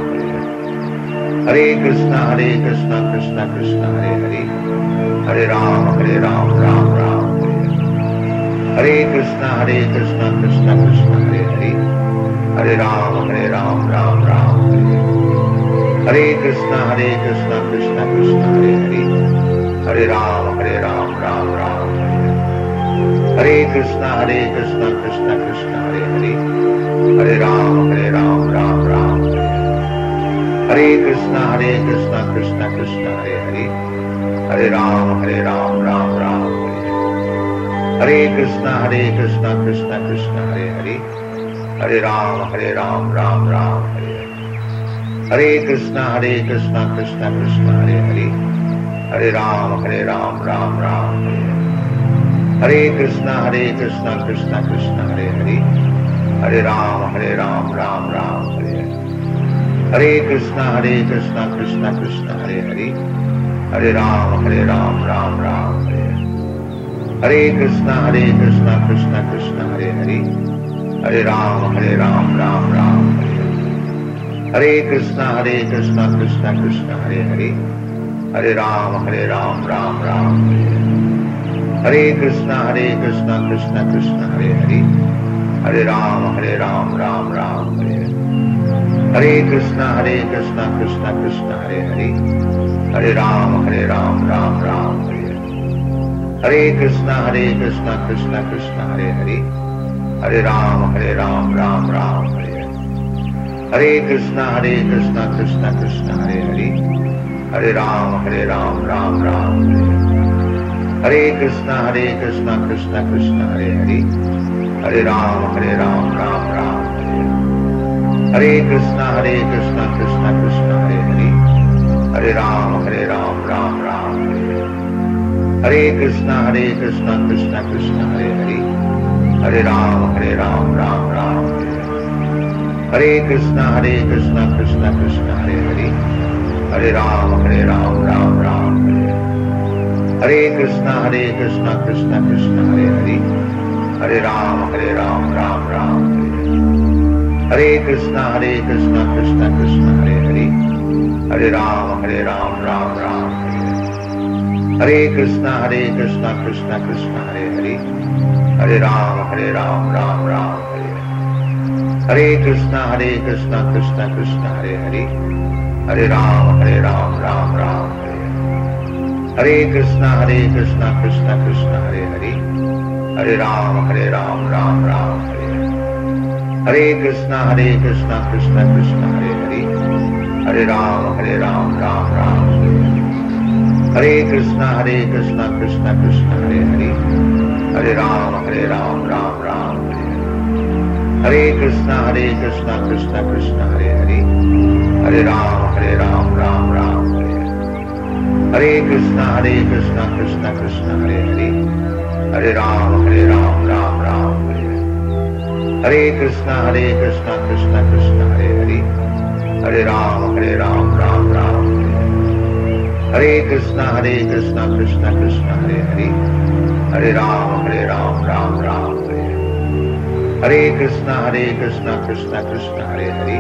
हरे कृष्णा हरे कृष्णा कृष्णा कृष्णा हरे हरे, हरे राम हरे राम राम राम हरे कृष्णा हरे कृष्णा कृष्णा कृष्णा हरे हरे, हरे राम हरे राम राम राम हरे कृष्णा हरे कृष्णा कृष्णा कृष्णा हरे हरे, हरे राम हरे राम राम राम हरे कृष्णा हरे कृष्णा कृष्णा कृष्णा हरे हरे, हरे राम हरे राम राम राम हरे कृष्णा हरे कृष्णा कृष्णा कृष्णा हरे हरे, हरे राम हरे राम राम राम हरे कृष्णा हरे कृष्णा कृष्णा कृष्णा हरे हरे, हरे राम हरे राम राम राम हरे कृष्णा हरे कृष्णा कृष्णा कृष्णा हरे हरे, हरे राम हरे राम राम राम हरे कृष्णा हरे कृष्णा कृष्णा कृष्णा हरे हरे, हरे राम हरे राम राम राम हरे कृष्णा हरे कृष्णा कृष्णा कृष्णा हरे हरे, हरे राम हरे राम राम राम हरे कृष्णा हरे कृष्णा कृष्णा कृष्णा हरे हरे, हरे राम हरे राम राम राम हरे कृष्णा हरे कृष्णा कृष्णा कृष्णा हरे हरे, हरे राम हरे राम राम राम हरे कृष्णा हरे कृष्णा कृष्णा कृष्णा हरे हरे, हरे राम हरे राम राम राम हरे कृष्णा हरे कृष्णा कृष्णा कृष्णा हरे हरे, हरे राम हरे राम राम राम हरे कृष्णा हरे कृष्णा कृष्णा कृष्णा हरे हरे, हरे राम हरे राम राम राम हरे कृष्णा हरे कृष्णा कृष्णा कृष्णा हरे हरे, हरे राम हरे राम राम राम हरे कृष्णा हरे कृष्णा कृष्णा कृष्णा हरे हरे, हरे राम हरे राम राम राम हरे कृष्णा हरे कृष्णा कृष्णा कृष्णा हरे हरे, हरे राम हरे राम राम राम हरे कृष्णा हरे कृष्णा कृष्णा कृष्णा हरे हरे, हरे राम हरे राम राम राम हरे हरे, हरे कृष्णा हरे कृष्णा कृष्णा कृष्णा हरे हरे, हरे राम हरे राम राम राम हरे हरे, हरे कृष्णा हरे कृष्णा कृष्णा कृष्णा हरे हरे, हरे राम हरे राम राम राम हरे हरे, हरे कृष्णा हरे कृष्णा कृष्णा कृष्णा हरे हरे, हरे राम हरे राम राम राम हरे हरे, हरे कृष्णा हरे कृष्णा कृष्णा कृष्णा हरे हरे, हरे राम हरे राम राम राम हरे हरे, हरे कृष्णा हरे कृष्णा कृष्णा कृष्णा हरे हरे, हरे राम हरे राम राम राम हरे हरे, हरे कृष्णा हरे कृष्णा कृष्णा कृष्णा हरे हरे, हरे राम हरे राम राम राम हरे हरे, हरे कृष्णा हरे कृष्णा कृष्णा कृष्णा हरे हरे, हरे राम हरे राम राम राम हरे हरे, हरे कृष्णा हरे कृष्णा कृष्णा कृष्णा हरे हरे, हरे राम हरे राम राम राम हरे हरे, हरे कृष्णा हरे कृष्णा कृष्णा कृष्णा हरे हरे, हरे राम हरे राम राम राम हरे हरे, हरे कृष्णा हरे कृष्णा कृष्णा कृष्णा हरे हरे, हरे राम हरे राम राम राम हरे हरे, हरे कृष्णा हरे कृष्णा कृष्णा कृष्णा हरे हरे, हरे राम हरे राम राम राम हरे हरे, हरे कृष्णा हरे कृष्णा कृष्णा कृष्णा हरे हरे, हरे राम हरे राम राम राम हरे हरे, हरे कृष्णा हरे कृष्णा कृष्णा कृष्णा हरे हरे,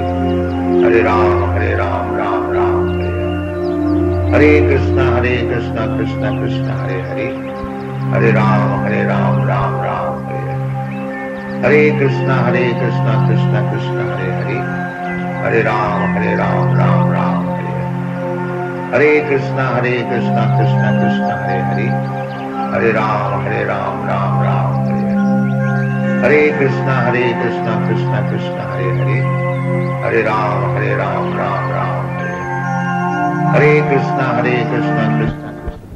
हरे राम हरे राम राम राम हरे हरे, हरे कृष्णा हरे कृष्णा कृष्णा कृष्णा हरे हरे, हरे राम हरे राम राम राम हरे हरे, हरे कृष्णा हरे कृष्णा कृष्णा कृष्णा हरे हरे, हरे राम हरे राम राम राम हरे हरे, हरे कृष्णा हरे कृष्णा कृष्णा कृष्णा हरे हरे, हरे राम हरे राम राम राम हरे हरे, हरे कृष्णा हरे कृष्णा कृष्णा कृष्णा हरे हरे, हरे राम हरे राम राम राम हरे हरे, हरे कृष्णा हरे कृष्णा कृष्णा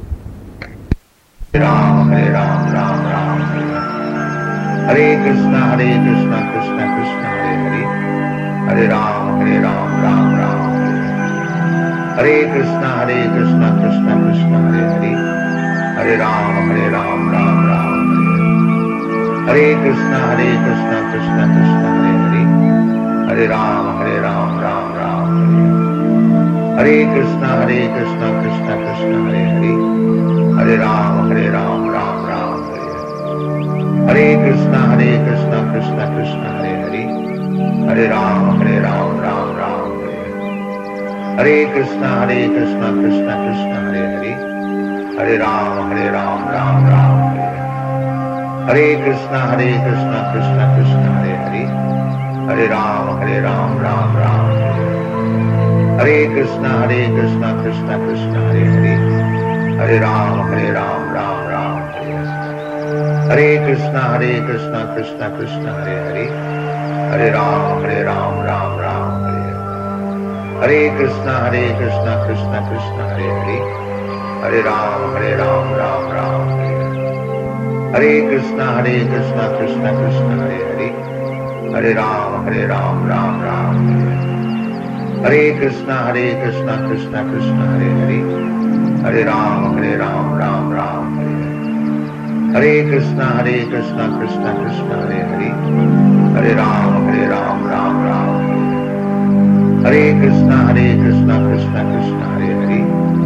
कृष्णा राम हरे राम राम राम हरे हरे, हरे कृष्णा हरे कृष्णा कृष्णा कृष्णा हरे हरे, हरे राम हरे राम राम राम हरे हरे, हरे कृष्णा हरे कृष्णा कृष्णा कृष्णा हरे हरे, हरे राम हरे राम राम राम हरे हरे, हरे कृष्णा हरे कृष्णा कृष्णा कृष्णा हरे हरे, हरे राम हरे राम राम राम हरे हरे, हरे कृष्णा हरे कृष्णा कृष्णा कृष्णा हरे हरे, हरे राम हरे राम राम राम हरे हरे, हरे कृष्णा हरे कृष्णा कृष्णा कृष्णा हरे हरे, हरे राम हरे राम राम राम हरे हरे, हरे कृष्णा हरे कृष्णा कृष्णा कृष्णा हरे हरे, हरे राम हरे राम राम राम हरे हरे, हरे कृष्णा हरे कृष्णा कृष्णा कृष्णा हरे हरे, हरे राम हरे राम राम राम हरे हरे, हरे कृष्णा हरे कृष्णा कृष्णा कृष्णा हरे हरे, हरे राम हरे राम राम राम हरे हरे, हरे कृष्णा हरे कृष्णा कृष्णा कृष्णा हरे हरे, हरे राम हरे राम राम राम हरे हरे, हरे कृष्णा हरे कृष्णा कृष्णा कृष्णा हरे हरे, हरे राम हरे राम राम राम हरे हरे, हरे कृष्णा हरे कृष्णा कृष्णा कृष्णा हरे हरे, हरे राम हरे राम राम राम हरे हरे, हरे कृष्णा हरे कृष्णा कृष्णा कृष्णा हरे हरे, हरे राम हरे राम राम राम हरे हरे, हरे कृष्णा हरे कृष्णा कृष्णा कृष्णा हरे हरे, हरे राम हरे राम राम राम हरे हरे, हरे कृष्णा हरे कृष्णा कृष्णा कृष्णा हरे हरे,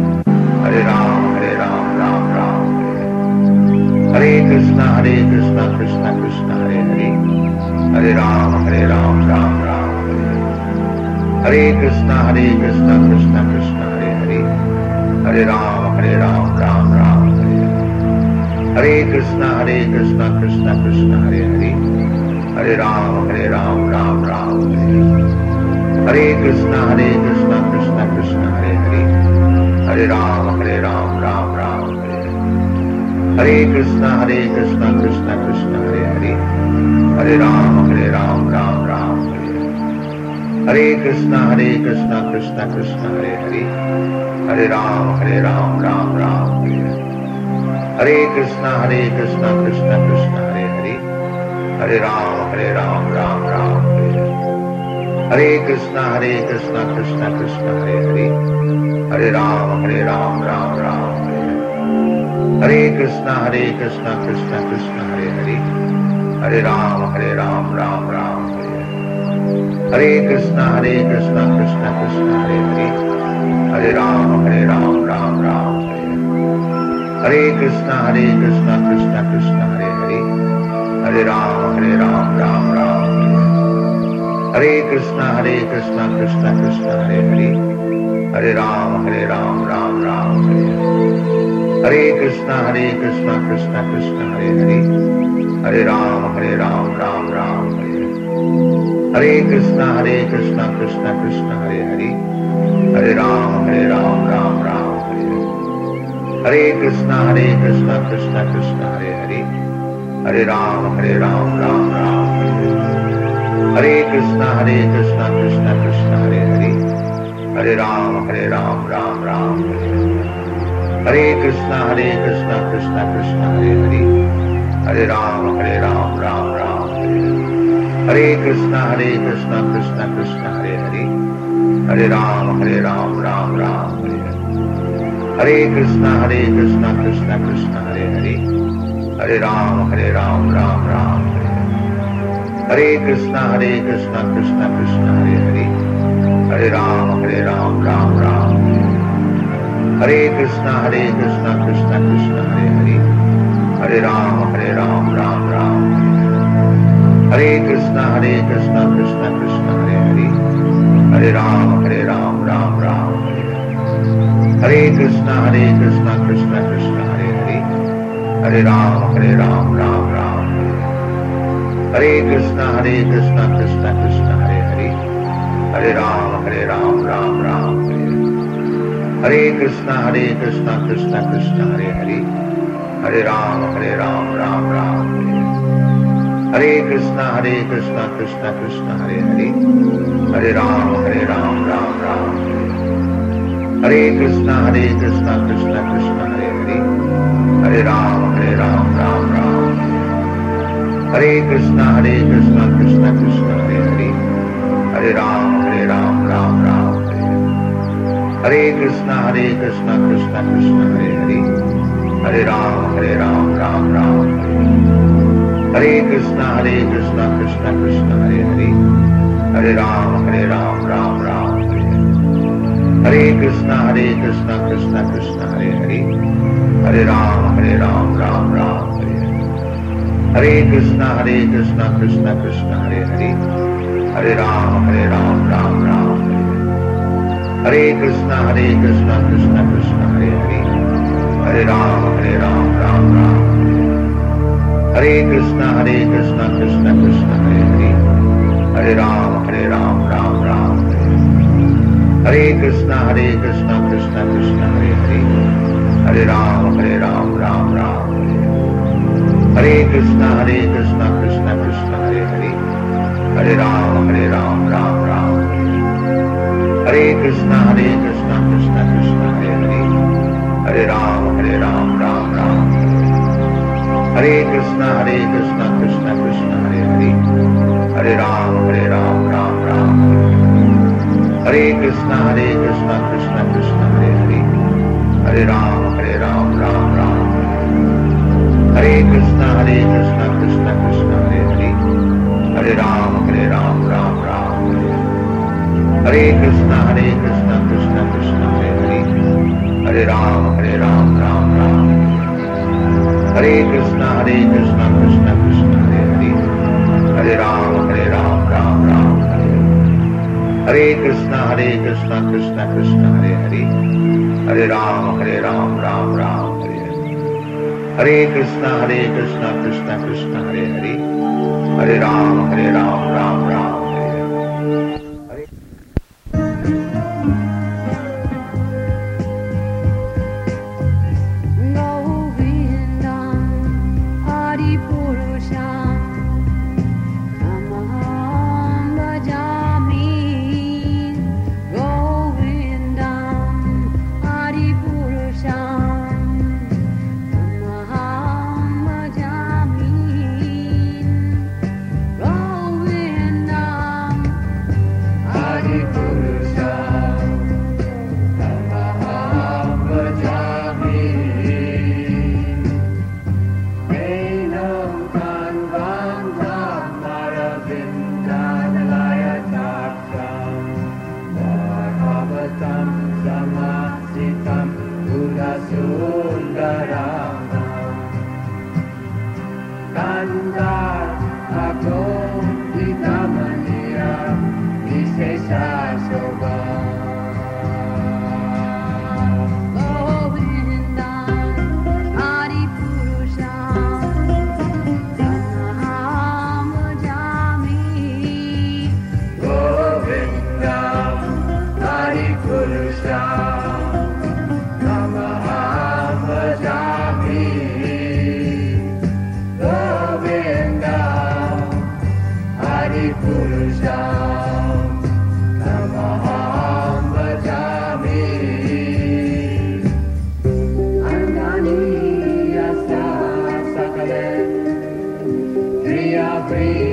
हरे राम हरे राम राम राम हरे हरे, हरे कृष्णा हरे कृष्णा कृष्णा कृष्णा हरे हरे, हरे राम हरे राम राम राम हरे हरे, हरे कृष्णा हरे कृष्णा कृष्णा कृष्णा हरे हरे, हरे राम हरे राम राम राम हरे हरे, हरे कृष्णा हरे कृष्णा कृष्णा कृष्णा हरे हरे, हरे राम हरे राम राम राम हरे हरे, हरे कृष्णा हरे कृष्णा कृष्णा कृष्णा हरे हरे, हरे राम हरे राम राम राम हरे हरे, हरे कृष्णा हरे कृष्णा कृष्णा कृष्णा हरे हरे, हरे राम हरे राम राम राम हरे हरे, हरे कृष्णा हरे कृष्णा कृष्णा कृष्णा हरे हरे, हरे राम हरे राम राम राम हरे हरे, हरे कृष्णा हरे कृष्णा कृष्णा कृष्णा हरे हरे, हरे राम हरे राम राम राम हरे हरे, हरे कृष्णा हरे कृष्णा कृष्णा कृष्णा हरे हरे, हरे राम हरे राम राम राम हरे हरे, हरे कृष्णा हरे कृष्णा कृष्णा कृष्णा हरे हरे, हरे राम हरे राम राम राम हरे हरे, हरे कृष्णा हरे कृष्णा कृष्णा कृष्णा हरे हरे, हरे राम हरे राम राम राम हरे हरे, हरे कृष्णा हरे कृष्णा कृष्णा कृष्णा हरे हरे, हरे राम हरे राम राम राम हरे हरे, हरे कृष्णा हरे कृष्णा कृष्णा कृष्णा हरे हरे, हरे राम हरे राम राम राम हरे हरे, हरे कृष्णा हरे कृष्णा कृष्णा कृष्णा हरे हरे, हरे राम हरे राम राम राम हरे हरे, हरे कृष्णा हरे कृष्णा कृष्णा कृष्णा हरे हरे, हरे राम हरे राम राम राम हरे हरे, हरे कृष्णा हरे कृष्णा कृष्णा कृष्णा हरे हरे, हरे राम हरे राम राम राम हरे हरे, हरे कृष्णा हरे कृष्णा कृष्णा कृष्णा हरे हरे, हरे राम हरे राम राम राम हरे हरे, हरे कृष्णा हरे कृष्णा कृष्णा कृष्णा हरे हरे, हरे राम हरे राम राम राम हरे हरे, हरे कृष्णा हरे कृष्णा कृष्णा कृष्णा हरे हरे, हरे राम हरे राम राम राम हरे हरे, हरे कृष्णा हरे कृष्णा कृष्णा कृष्णा हरे हरे, हरे राम हरे राम राम राम हरे हरे, हरे कृष्णा हरे कृष्णा कृष्णा कृष्णा हरे हरे, हरे राम हरे राम राम राम हरे हरे, हरे कृष्णा हरे कृष्णा कृष्णा कृष्णा हरे हरे, हरे राम हरे राम राम राम हरे हरे, हरे कृष्णा हरे कृष्णा कृष्णा कृष्णा हरे हरे, हरे राम हरे राम राम राम हरे हरे, हरे कृष्णा हरे कृष्णा कृष्णा कृष्णा हरे हरे, हरे राम हरे राम राम राम हरे हरे, हरे कृष्णा हरे कृष्णा कृष्णा कृष्णा हरे हरे, हरे राम हरे राम राम राम हरे हरे, हरे कृष्णा हरे कृष्णा कृष्णा कृष्णा हरे हरे, हरे राम हरे राम राम राम हरे हरे, हरे कृष्णा हरे कृष्णा कृष्णा कृष्णा हरे हरे, हरे राम हरे राम राम राम हरे हरे, हरे कृष्णा हरे कृष्णा कृष्णा कृष्णा हरे हरे, हरे राम हरे राम राम राम हरे हरे, हरे कृष्णा हरे कृष्णा कृष्णा कृष्णा हरे हरे, हरे राम हरे राम राम राम हरे हरे, हरे कृष्णा हरे कृष्णा कृष्णा कृष्णा हरे हरे, हरे राम हरे राम राम राम हरे हरे, हरे कृष्णा हरे कृष्णा कृष्णा कृष्णा हरे हरे, हरे राम हरे राम राम राम हरे हरे, हरे कृष्णा हरे कृष्णा कृष्णा कृष्णा हरे हरे, हरे राम हरे राम राम राम हरे हरे, हरे कृष्णा हरे कृष्णा कृष्णा कृष्णा हरे हरे, हरे राम हरे राम राम राम हरे हरे, हरे कृष्णा हरे कृष्णा कृष्णा कृष्णा हरे हरे, हरे राम हरे राम राम राम हरे हरे, हरे कृष्णा हरे कृष्णा कृष्णा कृष्णा हरे हरे, हरे राम हरे राम राम राम हरे हरे, हरे कृष्णा हरे कृष्णा कृष्णा कृष्णा हरे हरे, हरे राम हरे राम राम राम हरे हरे, हरे कृष्णा हरे कृष्णा कृष्णा कृष्णा हरे हरे, हरे राम हरे राम राम राम हरे हरे, हरे कृष्णा हरे कृष्णा कृष्णा कृष्णा हरे हरे, हरे राम हरे राम राम राम हरे हरे, हरे कृष्णा हरे कृष्णा कृष्णा कृष्णा हरे हरे, हरे राम हरे राम राम राम हरे हरे, हरे कृष्णा हरे कृष्णा कृष्णा कृष्णा हरे हरे, हरे राम हरे राम राम राम हरे हरे, हरे कृष्णा हरे कृष्णा कृष्णा कृष्णा हरे हरे, हरे राम हरे राम राम राम हरे हरे, हरे कृष्णा हरे कृष्णा कृष्णा कृष्णा हरे हरे, हरे राम हरे राम राम राम हरे हरे, हरे कृष्णा हरे कृष्णा कृष्णा कृष्णा हरे हरे, हरे राम हरे राम राम राम हरे हरे, हरे कृष्णा हरे कृष्णा कृष्णा कृष्णा हरे हरे, हरे राम हरे राम राम राम हरे हरे, हरे कृष्णा हरे कृष्णा कृष्णा कृष्णा हरे हरे, हरे राम हरे राम राम राम हरे हरे, हरे cantar ako di kamania di sesasoba. Free